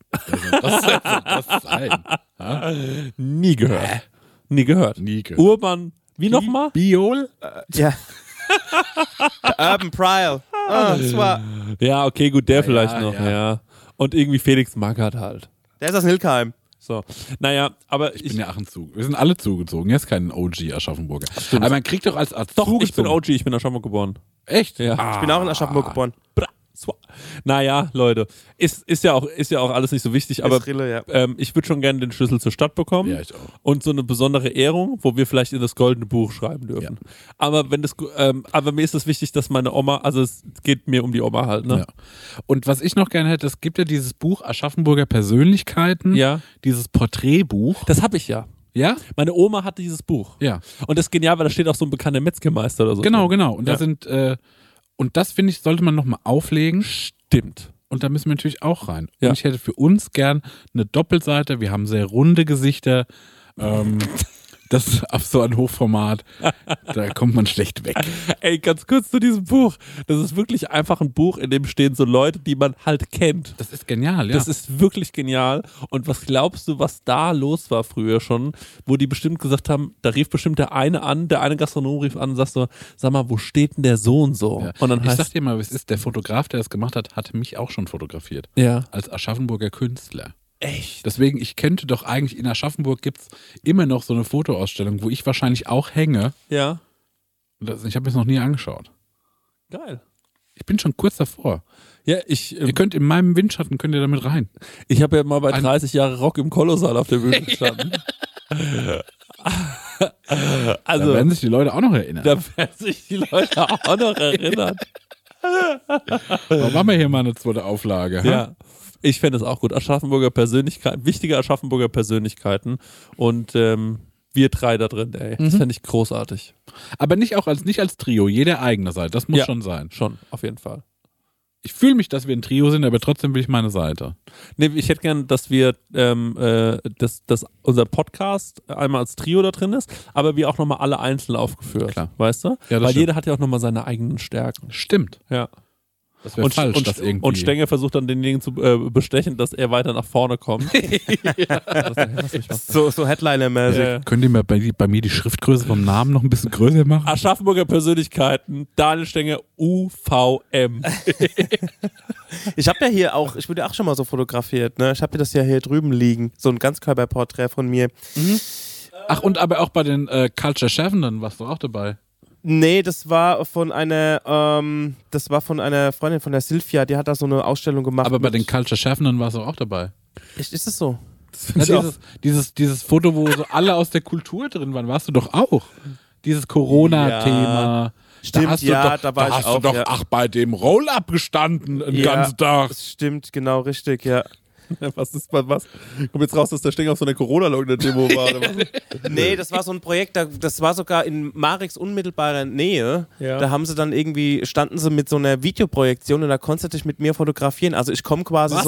Das sein. Ha? Nie gehört. Nie gehört. Urban, wie nochmal? Biol? Ja. Der Urban Priol. das war... Ja, okay, gut, der vielleicht ja, noch, ja. ja. Und irgendwie Felix Magath halt. Der ist aus Nilkheim. So. Naja, aber Ich bin ja Aachen-Zug. Wir sind alle zugezogen. Jetzt kein OG Aschaffenburger. Aber man kriegt doch als Doch, zugezogen. ich bin OG, ich bin in Aschaffenburg geboren. Echt? Ja. Ich bin auch in Aschaffenburg geboren. Naja, Leute, ist ja auch alles nicht so wichtig, aber Ist Rille, ja. ich würde schon gerne den Schlüssel zur Stadt bekommen. Ja, ich auch. Und so eine besondere Ehrung, wo wir vielleicht in das goldene Buch schreiben dürfen. Ja. Aber mir ist es wichtig, dass meine Oma, also es geht mir um die Oma halt, ne? Ja. Und was ich noch gerne hätte, es gibt ja dieses Buch Aschaffenburger Persönlichkeiten. Ja. Dieses Porträtbuch. Das habe ich ja. Ja? Meine Oma hatte dieses Buch. Ja. Und das ist genial, weil da steht auch so ein bekannter Metzgermeister oder so. Genau, genau. Und Ja. da sind, und das finde ich, sollte man nochmal auflegen. Stimmt. Und da müssen wir natürlich auch rein. Ja. Und ich hätte für uns gern eine Doppelseite. Wir haben sehr runde Gesichter. Das auf so ein Hochformat, da kommt man schlecht weg. Ey, ganz kurz zu diesem Buch. Das ist wirklich einfach ein Buch, in dem stehen so Leute, die man halt kennt. Das ist genial, ja. Das ist wirklich genial. Und was glaubst du, was da los war früher schon, wo die bestimmt gesagt haben, da rief bestimmt der eine Gastronom rief an und sagt so, sag mal, wo steht denn der so und so? Ja. Und dann Ich heißt sag dir mal, was ist, der Fotograf, der das gemacht hat, hat mich auch schon fotografiert. ja. Als Aschaffenburger Künstler. Echt? Deswegen, ich könnte doch eigentlich, in Aschaffenburg gibt es immer noch so eine Fotoausstellung, wo ich wahrscheinlich auch hänge. Ja. Ich habe mir das noch nie angeschaut. Geil. Ich bin schon kurz davor. Ja, Ihr könnt in meinem Windschatten, könnt ihr damit rein. ich habe ja mal bei 30 Jahre Rock im Kolossal auf der Bühne gestanden. Da Also, werden sich die Leute auch noch erinnern. da werden sich die Leute auch noch erinnern. Da machen wir hier mal eine zweite Auflage. ha? Ja. Ich fände es auch gut. Aschaffenburger Persönlichkeiten, wichtige Aschaffenburger Persönlichkeiten und wir drei da drin, ey. Das fände ich großartig. Aber nicht als Trio, jeder eigene Seite. Das muss Ja. schon sein. Schon, auf jeden Fall. Ich fühle mich, dass wir ein Trio sind, aber trotzdem will ich meine Seite. Nee, ich hätte gern, dass wir, dass unser Podcast einmal als Trio da drin ist, aber wir auch nochmal alle einzeln aufgeführt. Klar. Weißt du? Ja, das Weil stimmt. jeder hat ja auch nochmal seine eigenen Stärken. Stimmt. Ja. Das wäre falsch, das irgendwie. Und Stenger versucht dann denjenigen zu bestechen, dass er weiter nach vorne kommt. So Headliner-mäßig. Könnt ihr mal bei mir die Schriftgröße vom Namen noch ein bisschen größer machen? Aschaffenburger Persönlichkeiten, Daniel Stenger, UVM. Ich habe ja hier auch, ich wurde ja auch schon mal so fotografiert, ne? Ich habe das ja hier drüben liegen. So ein Ganzkörperporträt von mir. Ach, und aber auch bei den Culture Chefenden warst du auch dabei. Nee, das war von einer Freundin von der Silvia, die hat da so eine Ausstellung gemacht. Aber bei den mit- Culture Chefenden warst du auch dabei. Echt, ist das so? Ja, dieses Foto, wo so alle aus der Kultur drin waren, warst du doch auch. Dieses Corona-Thema. Stimmt, hast du ja, doch, da war ich hast auch, du doch, ja. ach, bei dem Roll-Up gestanden den ganzen Tag. Das stimmt, genau, richtig, ja. Was? Kommt jetzt raus, dass der Stenger auf so einer Corona-Leugner-Demo war, oder was? Nee, das war so ein Projekt, das war sogar in Mareks unmittelbarer Nähe. Ja. Da haben sie dann standen sie mit so einer Videoprojektion und da konntest du dich mit mir fotografieren. Also ich komme quasi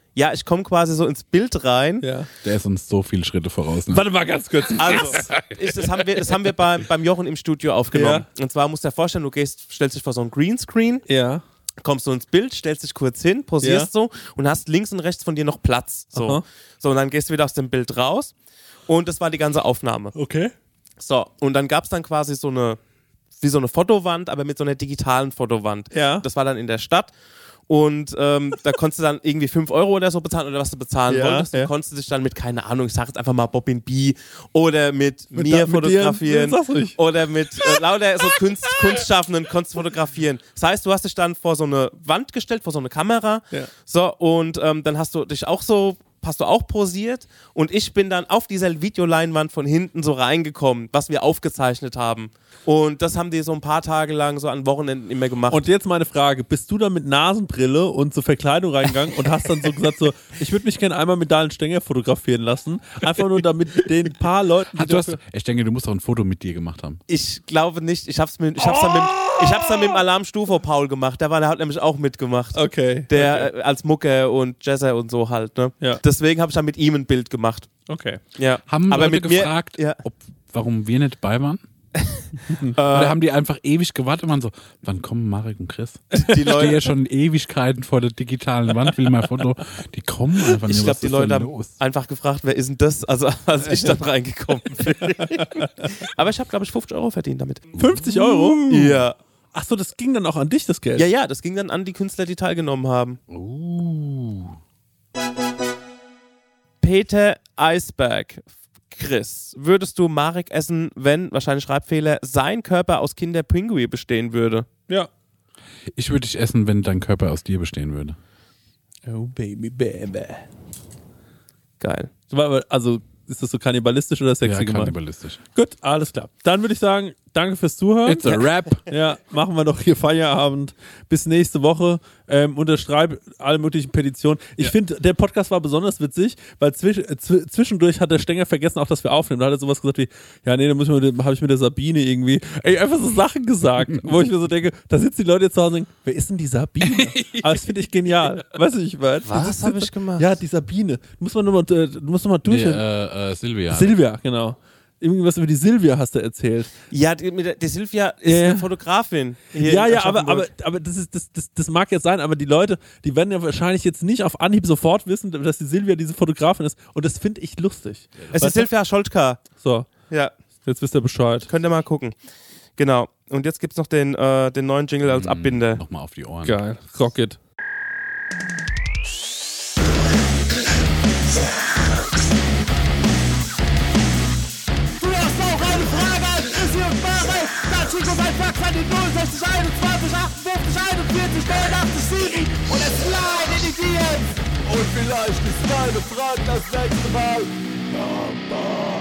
so ins Bild rein. Ja. Der ist uns so viele Schritte voraus. Ne? Warte mal ganz kurz. Also, das haben wir beim Jochen im Studio aufgenommen. Und zwar musst du dir vorstellen, stellst dich vor so ein Greenscreen, Ja. kommst du ins Bild, stellst dich kurz hin, posierst so und hast links und rechts von dir noch Platz. So. Aha. So, und dann gehst du wieder aus dem Bild raus und das war die ganze Aufnahme. Okay. So, und dann gab es dann quasi wie so eine Fotowand, aber mit so einer digitalen Fotowand. Ja. Das war dann in der Stadt. Und da konntest du dann irgendwie 5 Euro oder so bezahlen oder was du bezahlen Ja, wolltest. Und ja. konntest du dich dann mit, keine Ahnung, ich sag jetzt einfach mal Bobbin B oder mit mir mit dir? fotografieren. Sag's ruhig. Oder mit lauter so Kunstschaffenden konntest du fotografieren. Das heißt, du hast dich dann vor so eine Wand gestellt, vor so eine Kamera. Ja. So, und dann hast du auch posiert und ich bin dann auf dieser Videoleinwand von hinten so reingekommen, was wir aufgezeichnet haben. Und das haben die so ein paar Tage lang so an Wochenenden immer gemacht. Und jetzt meine Frage, bist du da mit Nasenbrille und so Verkleidung reingegangen und hast dann so gesagt, so, ich würde mich gerne einmal mit Daniel Stenger fotografieren lassen, einfach nur damit den paar Leuten, die Ich denke, du musst doch ein Foto mit dir gemacht haben. ich glaube nicht, ich hab's dann mit dem Alarm Stufo Paul gemacht, der hat nämlich auch mitgemacht. Okay. Der als Mucker und Jazzer und so halt, ne? Ja. Deswegen habe ich dann mit ihm ein Bild gemacht. Okay. Ja. Haben aber Leute mit mir, gefragt, ja. warum wir nicht bei waren? Oder haben die einfach ewig gewartet und waren so, wann kommen Marek und Chris? Die Ich stehe Leute, ja schon Ewigkeiten vor der digitalen Wand, will mal Foto. Die kommen einfach nicht. ich glaube, Was die ist Leute denn haben los? einfach gefragt, wer ist denn das? Also, als ich dann reingekommen bin. Aber ich habe, glaube ich, 50 Euro verdient damit. 50 Euro? Ja. Ach so, das ging dann auch an dich, das Geld? Ja, das ging dann an die Künstler, die teilgenommen haben. Peter Eisberg. Chris, würdest du Marek essen, wenn, wahrscheinlich Schreibfehler, sein Körper aus Kinderpinguin bestehen würde? Ja. Ich würde dich essen, wenn dein Körper aus dir bestehen würde. Oh, Baby. Geil. Also, ist das so kannibalistisch oder sexy gemeint? Kannibalistisch. Gut, alles klar. Dann würde ich sagen, danke fürs Zuhören. It's a wrap. Ja, machen wir noch hier Feierabend. Bis nächste Woche. Unterschreib alle möglichen Petitionen. Ich finde, der Podcast war besonders witzig, weil zwischendurch hat der Stenger vergessen, auch dass wir aufnehmen. Da hat er sowas gesagt wie, ja, nee, da habe ich mit der Sabine irgendwie, einfach so Sachen gesagt, wo ich mir so denke, da sitzen die Leute jetzt zu Hause und denken, wer ist denn die Sabine? Aber das finde ich genial. Weißt du, ich meine? Was habe ich gemacht? Ja, die Sabine. Du musst noch mal durch. Silvia. Silvia, genau. Irgendwas über die Silvia hast du erzählt. Ja, die Silvia ist eine Fotografin. Aber das mag jetzt sein, aber die Leute, die werden ja wahrscheinlich jetzt nicht auf Anhieb sofort wissen, dass die Silvia diese Fotografin ist. Und das finde ich lustig. Es ist Silvia Scholtka. So. Ja. Jetzt wisst ihr Bescheid. Könnt ihr mal gucken. Genau. Und jetzt gibt's noch den neuen Jingle als Abbinder. Nochmal auf die Ohren. Geil. Rocket. Chico sein Fax an die 060 21 58 41 89 und es slide in die DMs. Und vielleicht ist meine Frage das nächste Mal.